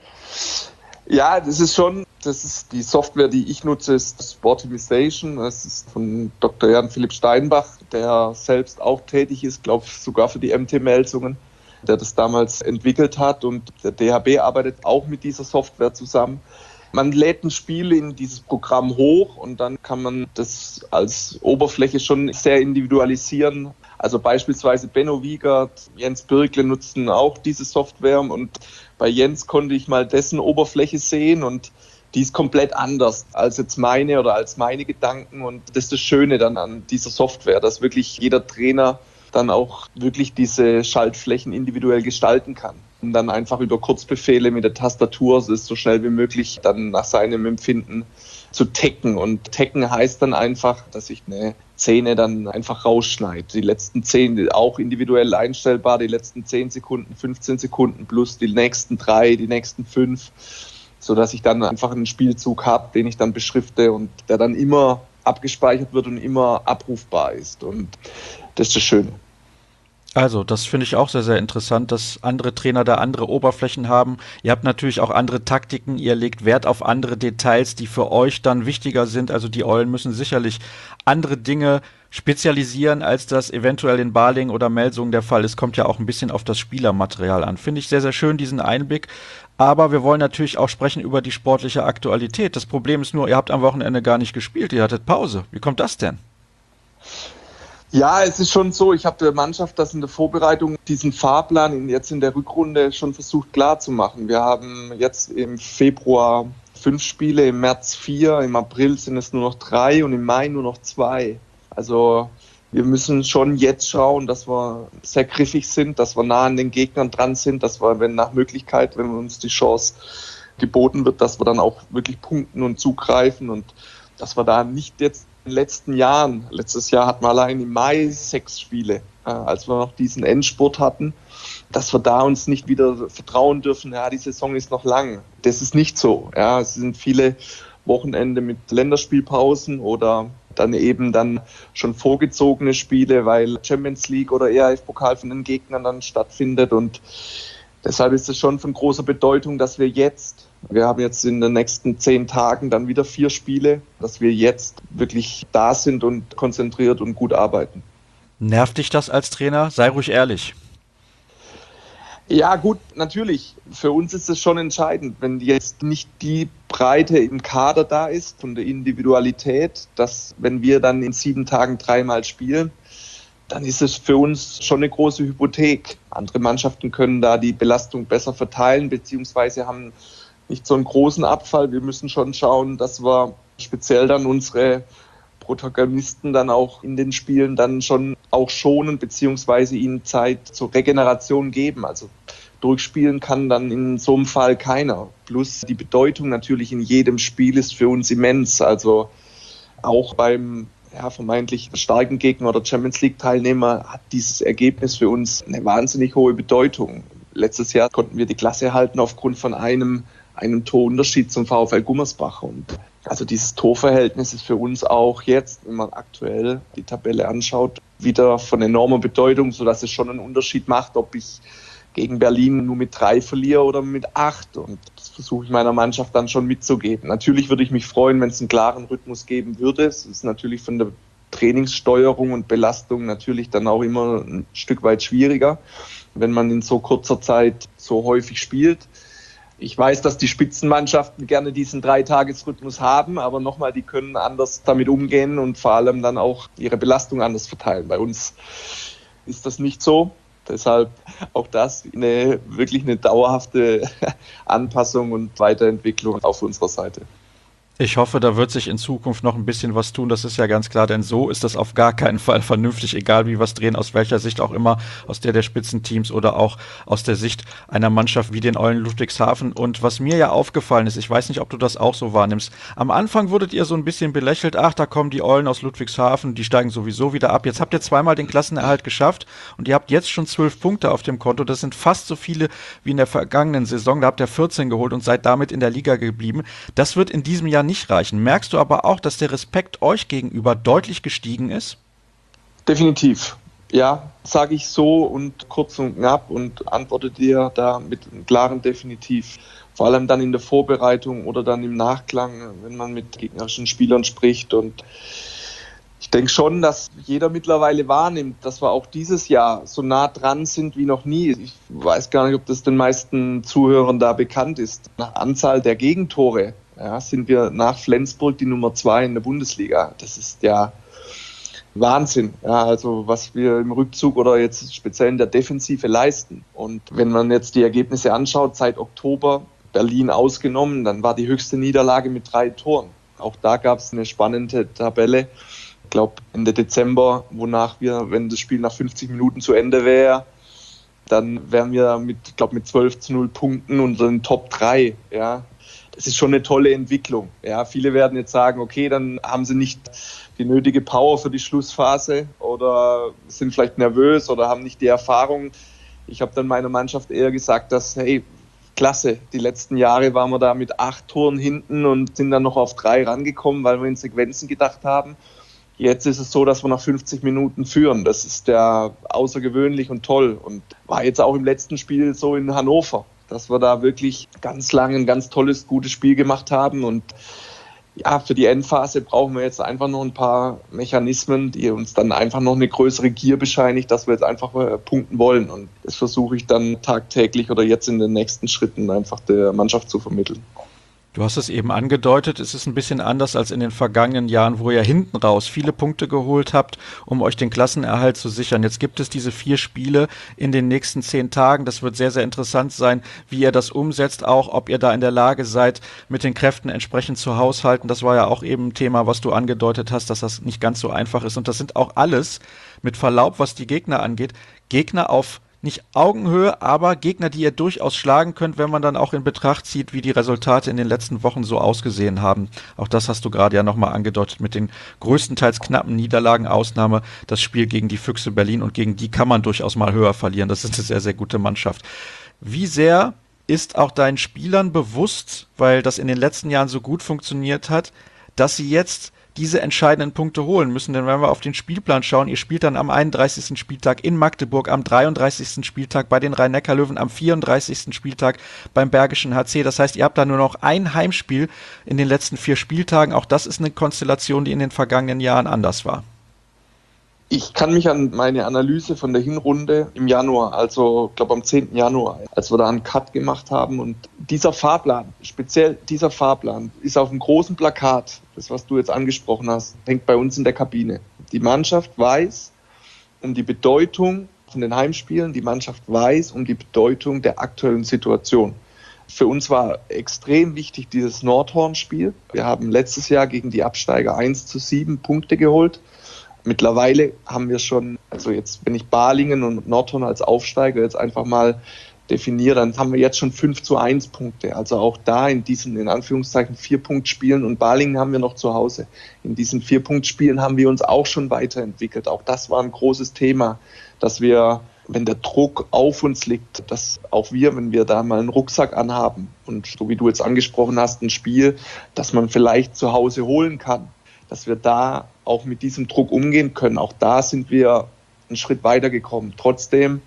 Ja, das ist die Software, die ich nutze, ist Sportimization. Das ist von Dr. Jan Philipp Steinbach, der selbst auch tätig ist, glaube ich, sogar für die MT Melsungen, der das damals entwickelt hat. Und der DHB arbeitet auch mit dieser Software zusammen. Man lädt ein Spiel in dieses Programm hoch und dann kann man das als Oberfläche schon sehr individualisieren. Also beispielsweise Benno Wiegert, Jens Birkle nutzen auch diese Software und bei Jens konnte ich mal dessen Oberfläche sehen und die ist komplett anders als jetzt meine oder als meine Gedanken und das ist das Schöne dann an dieser Software, dass wirklich jeder Trainer dann auch wirklich diese Schaltflächen individuell gestalten kann. und dann einfach über Kurzbefehle mit der Tastatur, es ist so schnell wie möglich, dann nach seinem Empfinden zu tacken. Und tacken heißt dann einfach, dass ich eine Szene dann einfach rausschneide. Die letzten 10 auch individuell einstellbar, die letzten 10 Sekunden, 15 Sekunden plus die nächsten 3, die nächsten 5, sodass ich dann einfach einen Spielzug habe, den ich dann beschrifte und der dann immer abgespeichert wird und immer abrufbar ist. Und das ist das Schöne. Also, das finde ich auch sehr, sehr interessant, dass andere Trainer da andere Oberflächen haben. Ihr habt natürlich auch andere Taktiken, ihr legt Wert auf andere Details, die für euch dann wichtiger sind. Also die Eulen müssen sicherlich andere Dinge spezialisieren, als das eventuell in Balingen oder Melsungen der Fall ist. Kommt ja auch ein bisschen auf das Spielermaterial an. Finde ich sehr, sehr schön, diesen Einblick. Aber wir wollen natürlich auch sprechen über die sportliche Aktualität. Das Problem ist nur, ihr habt am Wochenende gar nicht gespielt, ihr hattet Pause. Wie kommt das denn? Ja, es ist schon so, ich habe der Mannschaft das in der Vorbereitung, diesen Fahrplan jetzt in der Rückrunde schon versucht klarzumachen. Wir haben jetzt im Februar 5 Spiele, im März 4, im April sind es nur noch 3 und im Mai nur noch 2. Also wir müssen schon jetzt schauen, dass wir sehr griffig sind, dass wir nah an den Gegnern dran sind, dass wir, wenn nach Möglichkeit, wenn uns die Chance geboten wird, dass wir dann auch wirklich punkten und zugreifen und dass wir da nicht jetzt in den letzten Jahren, letztes Jahr hatten wir allein im Mai 6 Spiele, als wir noch diesen Endspurt hatten, dass wir da uns nicht wieder vertrauen dürfen, ja, die Saison ist noch lang. Das ist nicht so. Ja, es sind viele Wochenende mit Länderspielpausen oder dann eben dann schon vorgezogene Spiele, weil Champions League oder ERF-Pokal von den Gegnern dann stattfindet und deshalb ist es schon von großer Bedeutung, dass wir haben jetzt in den nächsten 10 Tagen dann wieder 4 Spiele, dass wir jetzt wirklich da sind und konzentriert und gut arbeiten. Nervt dich das als Trainer? Sei ruhig ehrlich. Ja gut, natürlich. Für uns ist es schon entscheidend, wenn jetzt nicht die Breite im Kader da ist, von der Individualität, dass wenn wir dann in 7 Tagen 3-mal spielen, dann ist es für uns schon eine große Hypothek. Andere Mannschaften können da die Belastung besser verteilen, beziehungsweise haben nicht so einen großen Abfall. Wir müssen schon schauen, dass wir speziell dann unsere Protagonisten dann auch in den Spielen dann schon auch schonen, beziehungsweise ihnen Zeit zur Regeneration geben. Also durchspielen kann dann in so einem Fall keiner. Plus die Bedeutung natürlich in jedem Spiel ist für uns immens. Also auch beim vermeintlich starken Gegner oder Champions League Teilnehmer hat dieses Ergebnis für uns eine wahnsinnig hohe Bedeutung. Letztes Jahr konnten wir die Klasse halten aufgrund von einem Torunterschied zum VfL Gummersbach. Und also dieses Torverhältnis ist für uns auch jetzt, wenn man aktuell die Tabelle anschaut, wieder von enormer Bedeutung, sodass es schon einen Unterschied macht, ob ich gegen Berlin nur mit 3 verliere oder mit 8. Und das versuche ich meiner Mannschaft dann schon mitzugeben. Natürlich würde ich mich freuen, wenn es einen klaren Rhythmus geben würde. Es ist natürlich von der Trainingssteuerung und Belastung natürlich dann auch immer ein Stück weit schwieriger, wenn man in so kurzer Zeit so häufig spielt. Ich weiß, dass die Spitzenmannschaften gerne diesen 3-Tages-Rhythmus haben, aber nochmal, die können anders damit umgehen und vor allem dann auch ihre Belastung anders verteilen. Bei uns ist das nicht so. Deshalb auch das wirklich eine dauerhafte Anpassung und Weiterentwicklung auf unserer Seite. Ich hoffe, da wird sich in Zukunft noch ein bisschen was tun, das ist ja ganz klar, denn so ist das auf gar keinen Fall vernünftig, egal wie wir es drehen, aus welcher Sicht auch immer, aus der Spitzenteams oder auch aus der Sicht einer Mannschaft wie den Eulen Ludwigshafen. Und was mir ja aufgefallen ist, ich weiß nicht, ob du das auch so wahrnimmst, am Anfang wurdet ihr so ein bisschen belächelt, ach, da kommen die Eulen aus Ludwigshafen, die steigen sowieso wieder ab. Jetzt habt ihr 2-mal den Klassenerhalt geschafft und ihr habt jetzt schon 12 Punkte auf dem Konto, das sind fast so viele wie in der vergangenen Saison, da habt ihr 14 geholt und seid damit in der Liga geblieben. Das wird in diesem Jahr nicht reichen. Merkst du aber auch, dass der Respekt euch gegenüber deutlich gestiegen ist? Definitiv. Ja, sage ich so und kurz und knapp und antworte dir da mit einem klaren Definitiv. Vor allem dann in der Vorbereitung oder dann im Nachklang, wenn man mit gegnerischen Spielern spricht. Und ich denke schon, dass jeder mittlerweile wahrnimmt, dass wir auch dieses Jahr so nah dran sind wie noch nie. Ich weiß gar nicht, ob das den meisten Zuhörern da bekannt ist. Nach Anzahl der Gegentore sind wir nach Flensburg die Nummer 2 in der Bundesliga. Das ist ja Wahnsinn. Ja, also was wir im Rückzug oder jetzt speziell in der Defensive leisten. Und wenn man jetzt die Ergebnisse anschaut, seit Oktober, Berlin ausgenommen, dann war die höchste Niederlage mit 3 Toren. Auch da gab es eine spannende Tabelle. Ich glaube Ende Dezember, wonach wir, wenn das Spiel nach 50 Minuten zu Ende wäre, dann wären wir mit 12-0 Punkten unter den Top 3. Ja. Das ist schon eine tolle Entwicklung. Ja. Viele werden jetzt sagen, okay, dann haben sie nicht die nötige Power für die Schlussphase oder sind vielleicht nervös oder haben nicht die Erfahrung. Ich habe dann meiner Mannschaft eher gesagt, dass, hey, klasse, die letzten Jahre waren wir da mit 8 Toren hinten und sind dann noch auf 3 rangekommen, weil wir in Sequenzen gedacht haben. Jetzt ist es so, dass wir nach 50 Minuten führen. Das ist ja außergewöhnlich und toll und war jetzt auch im letzten Spiel so in Hannover, dass wir da wirklich ganz lange ein ganz tolles, gutes Spiel gemacht haben und ja, für die Endphase brauchen wir jetzt einfach noch ein paar Mechanismen, die uns dann einfach noch eine größere Gier bescheinigt, dass wir jetzt einfach punkten wollen. Und das versuche ich dann tagtäglich oder jetzt in den nächsten Schritten einfach der Mannschaft zu vermitteln. Du hast es eben angedeutet, es ist ein bisschen anders als in den vergangenen Jahren, wo ihr hinten raus viele Punkte geholt habt, um euch den Klassenerhalt zu sichern. Jetzt gibt es diese 4 Spiele in den nächsten 10 Tagen. Das wird sehr, sehr interessant sein, wie ihr das umsetzt, auch ob ihr da in der Lage seid, mit den Kräften entsprechend zu haushalten. Das war ja auch eben ein Thema, was du angedeutet hast, dass das nicht ganz so einfach ist. Und das sind auch alles, mit Verlaub, was die Gegner angeht, Gegner auf nicht Augenhöhe, aber Gegner, die ihr durchaus schlagen könnt, wenn man dann auch in Betracht zieht, wie die Resultate in den letzten Wochen so ausgesehen haben. Auch das hast du gerade ja nochmal angedeutet mit den größtenteils knappen Niederlagen, Ausnahme das Spiel gegen die Füchse Berlin und gegen die kann man durchaus mal höher verlieren. Das ist eine sehr, sehr gute Mannschaft. Wie sehr ist auch deinen Spielern bewusst, weil das in den letzten Jahren so gut funktioniert hat, dass sie jetzt diese entscheidenden Punkte holen müssen, denn wenn wir auf den Spielplan schauen, ihr spielt dann am 31. Spieltag in Magdeburg, am 33. Spieltag bei den Rhein-Neckar-Löwen, am 34. Spieltag beim Bergischen HC, das heißt, ihr habt da nur noch ein Heimspiel in den letzten 4 Spieltagen, auch das ist eine Konstellation, die in den vergangenen Jahren anders war. Ich kann mich an meine Analyse von der Hinrunde im Januar, also ich glaube am 10. Januar, als wir da einen Cut gemacht haben und dieser Fahrplan, speziell dieser Fahrplan, ist auf einem großen Plakat, das was du jetzt angesprochen hast, hängt bei uns in der Kabine. Die Mannschaft weiß um die Bedeutung von den Heimspielen, die Mannschaft weiß um die Bedeutung der aktuellen Situation. Für uns war extrem wichtig dieses Nordhorn-Spiel. Wir haben letztes Jahr gegen die Absteiger 1-7 Punkte geholt. Mittlerweile haben wir schon, also jetzt, wenn ich Balingen und Nordhorn als Aufsteiger jetzt einfach mal definiere, dann haben wir jetzt schon 5-1 Punkte. Also auch da in diesen, in Anführungszeichen, 4-Punkt-Spielen und Balingen haben wir noch zu Hause. In diesen 4-Punkt-Spielen haben wir uns auch schon weiterentwickelt. Auch das war ein großes Thema, dass wir, wenn der Druck auf uns liegt, dass auch wir, wenn wir da mal einen Rucksack anhaben und so wie du jetzt angesprochen hast, ein Spiel, das man vielleicht zu Hause holen kann, dass wir da auch mit diesem Druck umgehen können. Auch da sind wir einen Schritt weitergekommen. Trotzdem,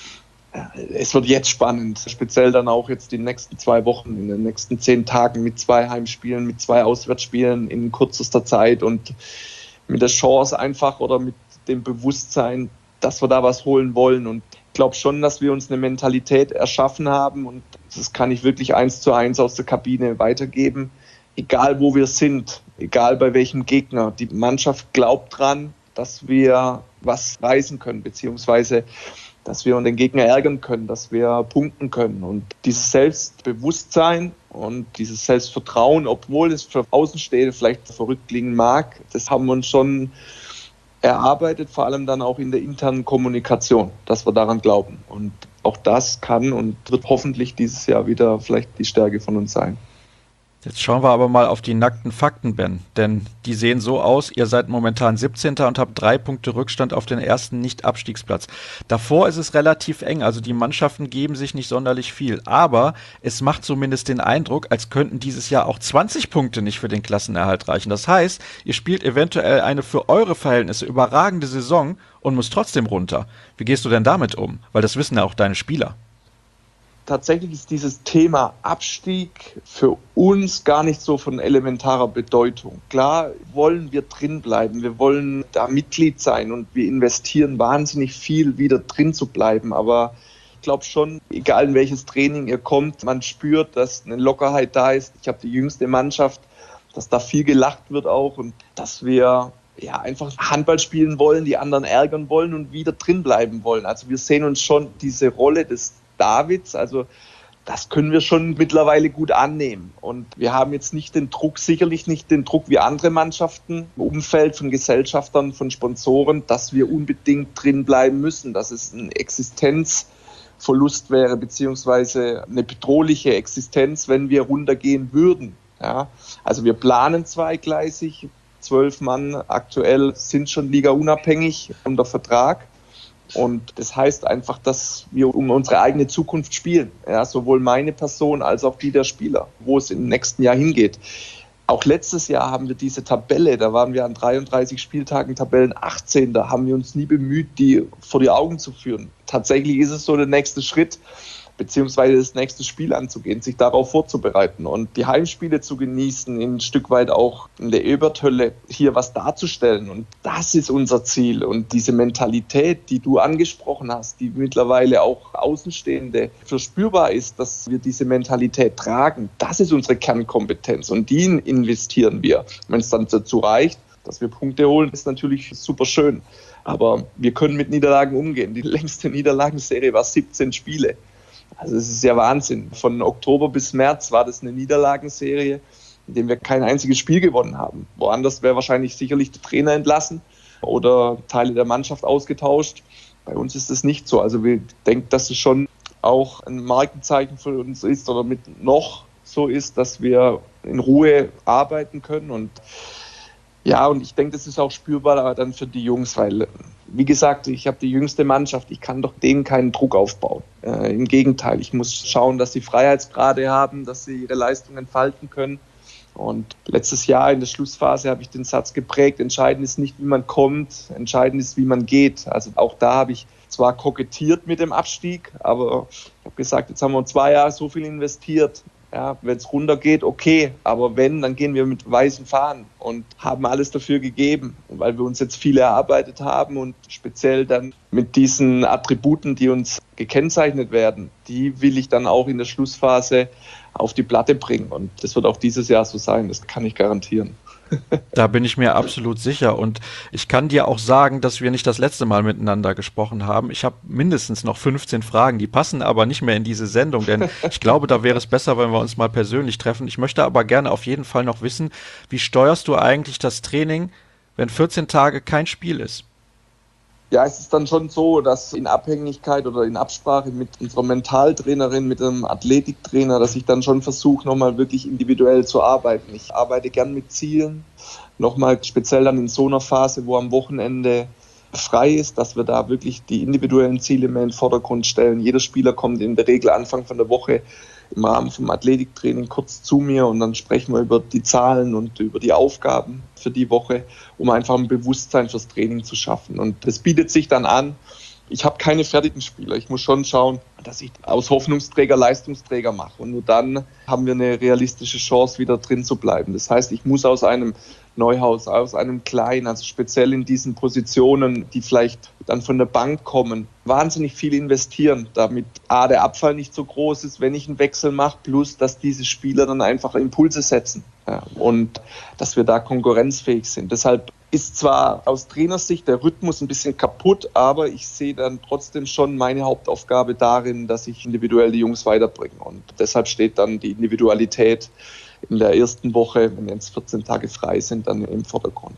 es wird jetzt spannend, speziell dann auch jetzt die nächsten 2 Wochen, in den nächsten 10 Tagen mit 2 Heimspielen, mit 2 Auswärtsspielen in kürzester Zeit und mit der Chance einfach oder mit dem Bewusstsein, dass wir da was holen wollen. Und ich glaube schon, dass wir uns eine Mentalität erschaffen haben und das kann ich wirklich 1:1 aus der Kabine weitergeben. Egal wo wir sind, egal bei welchem Gegner, die Mannschaft glaubt dran, dass wir was reißen können, beziehungsweise dass wir den Gegner ärgern können, dass wir punkten können. Und dieses Selbstbewusstsein und dieses Selbstvertrauen, obwohl es für Außenstehende vielleicht verrückt klingen mag, das haben wir uns schon erarbeitet, vor allem dann auch in der internen Kommunikation, dass wir daran glauben. Und auch das kann und wird hoffentlich dieses Jahr wieder vielleicht die Stärke von uns sein. Jetzt schauen wir aber mal auf die nackten Fakten, Ben, denn die sehen so aus, ihr seid momentan 17. und habt 3 Punkte Rückstand auf den ersten Nicht-Abstiegsplatz. Davor ist es relativ eng, also die Mannschaften geben sich nicht sonderlich viel, aber es macht zumindest den Eindruck, als könnten dieses Jahr auch 20 Punkte nicht für den Klassenerhalt reichen. Das heißt, ihr spielt eventuell eine für eure Verhältnisse überragende Saison und müsst trotzdem runter. Wie gehst du denn damit um? Weil das wissen ja auch deine Spieler. Tatsächlich ist dieses Thema Abstieg für uns gar nicht so von elementarer Bedeutung. Klar wollen wir drin bleiben, wir wollen da Mitglied sein und wir investieren wahnsinnig viel, wieder drin zu bleiben. Aber ich glaube schon, egal in welches Training ihr kommt, man spürt, dass eine Lockerheit da ist. Ich habe die jüngste Mannschaft, dass da viel gelacht wird auch und dass wir ja einfach Handball spielen wollen, die anderen ärgern wollen und wieder drin bleiben wollen. Also wir sehen uns schon diese Rolle des Davids, also das können wir schon mittlerweile gut annehmen. Und wir haben jetzt nicht den Druck, sicherlich nicht den Druck wie andere Mannschaften im Umfeld von Gesellschaftern, von Sponsoren, dass wir unbedingt drin bleiben müssen. Das ist ein Existenzfaktor Verlust wäre, beziehungsweise eine bedrohliche Existenz, wenn wir runtergehen würden. Ja, also wir planen zweigleisig, 12 Mann aktuell sind schon ligaunabhängig unter Vertrag. Und das heißt einfach, dass wir um unsere eigene Zukunft spielen. Ja, sowohl meine Person als auch die der Spieler, wo es im nächsten Jahr hingeht. Auch letztes Jahr haben wir diese Tabelle, da waren wir an 33 Spieltagen Tabellen 18, da haben wir uns nie bemüht, die vor die Augen zu führen. Tatsächlich ist es so der nächste Schritt, beziehungsweise das nächste Spiel anzugehen, sich darauf vorzubereiten und die Heimspiele zu genießen, ein Stück weit auch in der Eberthölle hier was darzustellen. Und das ist unser Ziel. Und diese Mentalität, die du angesprochen hast, die mittlerweile auch Außenstehende verspürbar ist, dass wir diese Mentalität tragen, das ist unsere Kernkompetenz und die investieren wir. Wenn es dann dazu reicht, dass wir Punkte holen, ist natürlich super schön. Aber wir können mit Niederlagen umgehen. Die längste Niederlagenserie war 17 Spiele. Also es ist ja Wahnsinn. Von Oktober bis März war das eine Niederlagenserie, in der wir kein einziges Spiel gewonnen haben. Woanders wäre wahrscheinlich sicherlich der Trainer entlassen oder Teile der Mannschaft ausgetauscht. Bei uns ist das nicht so. Also wir denken, dass es schon auch ein Markenzeichen für uns ist oder mit noch so ist, dass wir in Ruhe arbeiten können. Und ja, und ich denke, das ist auch spürbar dann für die Jungs, weil, wie gesagt, ich habe die jüngste Mannschaft, ich kann doch denen keinen Druck aufbauen. Im Gegenteil, ich muss schauen, dass sie Freiheitsgrade haben, dass sie ihre Leistung entfalten können. Und letztes Jahr in der Schlussphase habe ich den Satz geprägt, entscheidend ist nicht, wie man kommt, entscheidend ist, wie man geht. Also auch da habe ich zwar kokettiert mit dem Abstieg, aber ich habe gesagt, jetzt haben wir 2 Jahre so viel investiert. Ja, wenn es runtergeht, okay, aber wenn, dann gehen wir mit weißen Fahnen und haben alles dafür gegeben, weil wir uns jetzt viel erarbeitet haben und speziell dann mit diesen Attributen, die uns gekennzeichnet werden, die will ich dann auch in der Schlussphase auf die Platte bringen und das wird auch dieses Jahr so sein, das kann ich garantieren. Da bin ich mir absolut sicher und ich kann dir auch sagen, dass wir nicht das letzte Mal miteinander gesprochen haben. Ich habe mindestens noch 15 Fragen, die passen aber nicht mehr in diese Sendung, denn ich glaube, da wäre es besser, wenn wir uns mal persönlich treffen. Ich möchte aber gerne auf jeden Fall noch wissen, wie steuerst du eigentlich das Training, wenn 14 Tage kein Spiel ist? Ja, es ist dann schon so, dass in Abhängigkeit oder in Absprache mit unserer Mentaltrainerin, mit einem Athletiktrainer, dass ich dann schon versuche, nochmal wirklich individuell zu arbeiten. Ich arbeite gern mit Zielen, nochmal speziell dann in so einer Phase, wo am Wochenende frei ist, dass wir da wirklich die individuellen Ziele mehr in den Vordergrund stellen. Jeder Spieler kommt in der Regel Anfang von der Woche im Rahmen vom Athletiktraining kurz zu mir und dann sprechen wir über die Zahlen und über die Aufgaben für die Woche, um einfach ein Bewusstsein fürs Training zu schaffen. Und das bietet sich dann an. Ich habe keine fertigen Spieler. Ich muss schon schauen, dass ich aus Hoffnungsträger Leistungsträger mache. Und nur dann haben wir eine realistische Chance, wieder drin zu bleiben. Das heißt, ich muss aus einem Neuhaus, aus einem Kleinen, also speziell in diesen Positionen, die vielleicht dann von der Bank kommen, wahnsinnig viel investieren, damit A, der Abfall nicht so groß ist, wenn ich einen Wechsel mache, plus dass diese Spieler dann einfach Impulse setzen, ja, und dass wir da konkurrenzfähig sind. Deshalb ist zwar aus Trainersicht der Rhythmus ein bisschen kaputt, aber ich sehe dann trotzdem schon meine Hauptaufgabe darin, dass ich individuell die Jungs weiterbringe. Und deshalb steht dann die Individualität in der ersten Woche, wenn jetzt 14 Tage frei sind, dann im Vordergrund.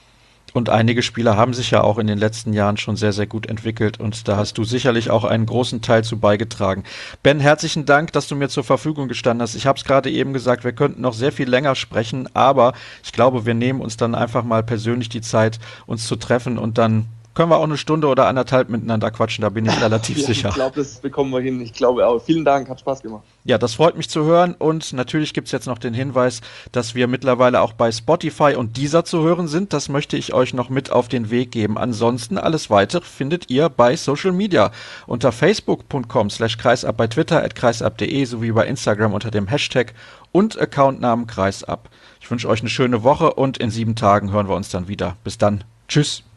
Und einige Spieler haben sich ja auch in den letzten Jahren schon sehr, sehr gut entwickelt und da hast du sicherlich auch einen großen Teil zu beigetragen. Ben, herzlichen Dank, dass du mir zur Verfügung gestanden hast. Ich habe es gerade eben gesagt, wir könnten noch sehr viel länger sprechen, aber ich glaube, wir nehmen uns dann einfach mal persönlich die Zeit, uns zu treffen und dann können wir auch 1 Stunde oder 1,5 miteinander quatschen, da bin ich relativ sicher. Ich glaube, das bekommen wir hin. Ich glaube auch. Vielen Dank, hat Spaß gemacht. Ja, das freut mich zu hören und natürlich gibt's jetzt noch den Hinweis, dass wir mittlerweile auch bei Spotify und Deezer zu hören sind. Das möchte ich euch noch mit auf den Weg geben. Ansonsten alles weitere findet ihr bei Social Media unter facebook.com/kreisab, bei Twitter @kreisab.de sowie bei Instagram unter dem Hashtag und Accountnamen Kreisab. Ich wünsche euch eine schöne Woche und in 7 Tagen hören wir uns dann wieder. Bis dann. Tschüss.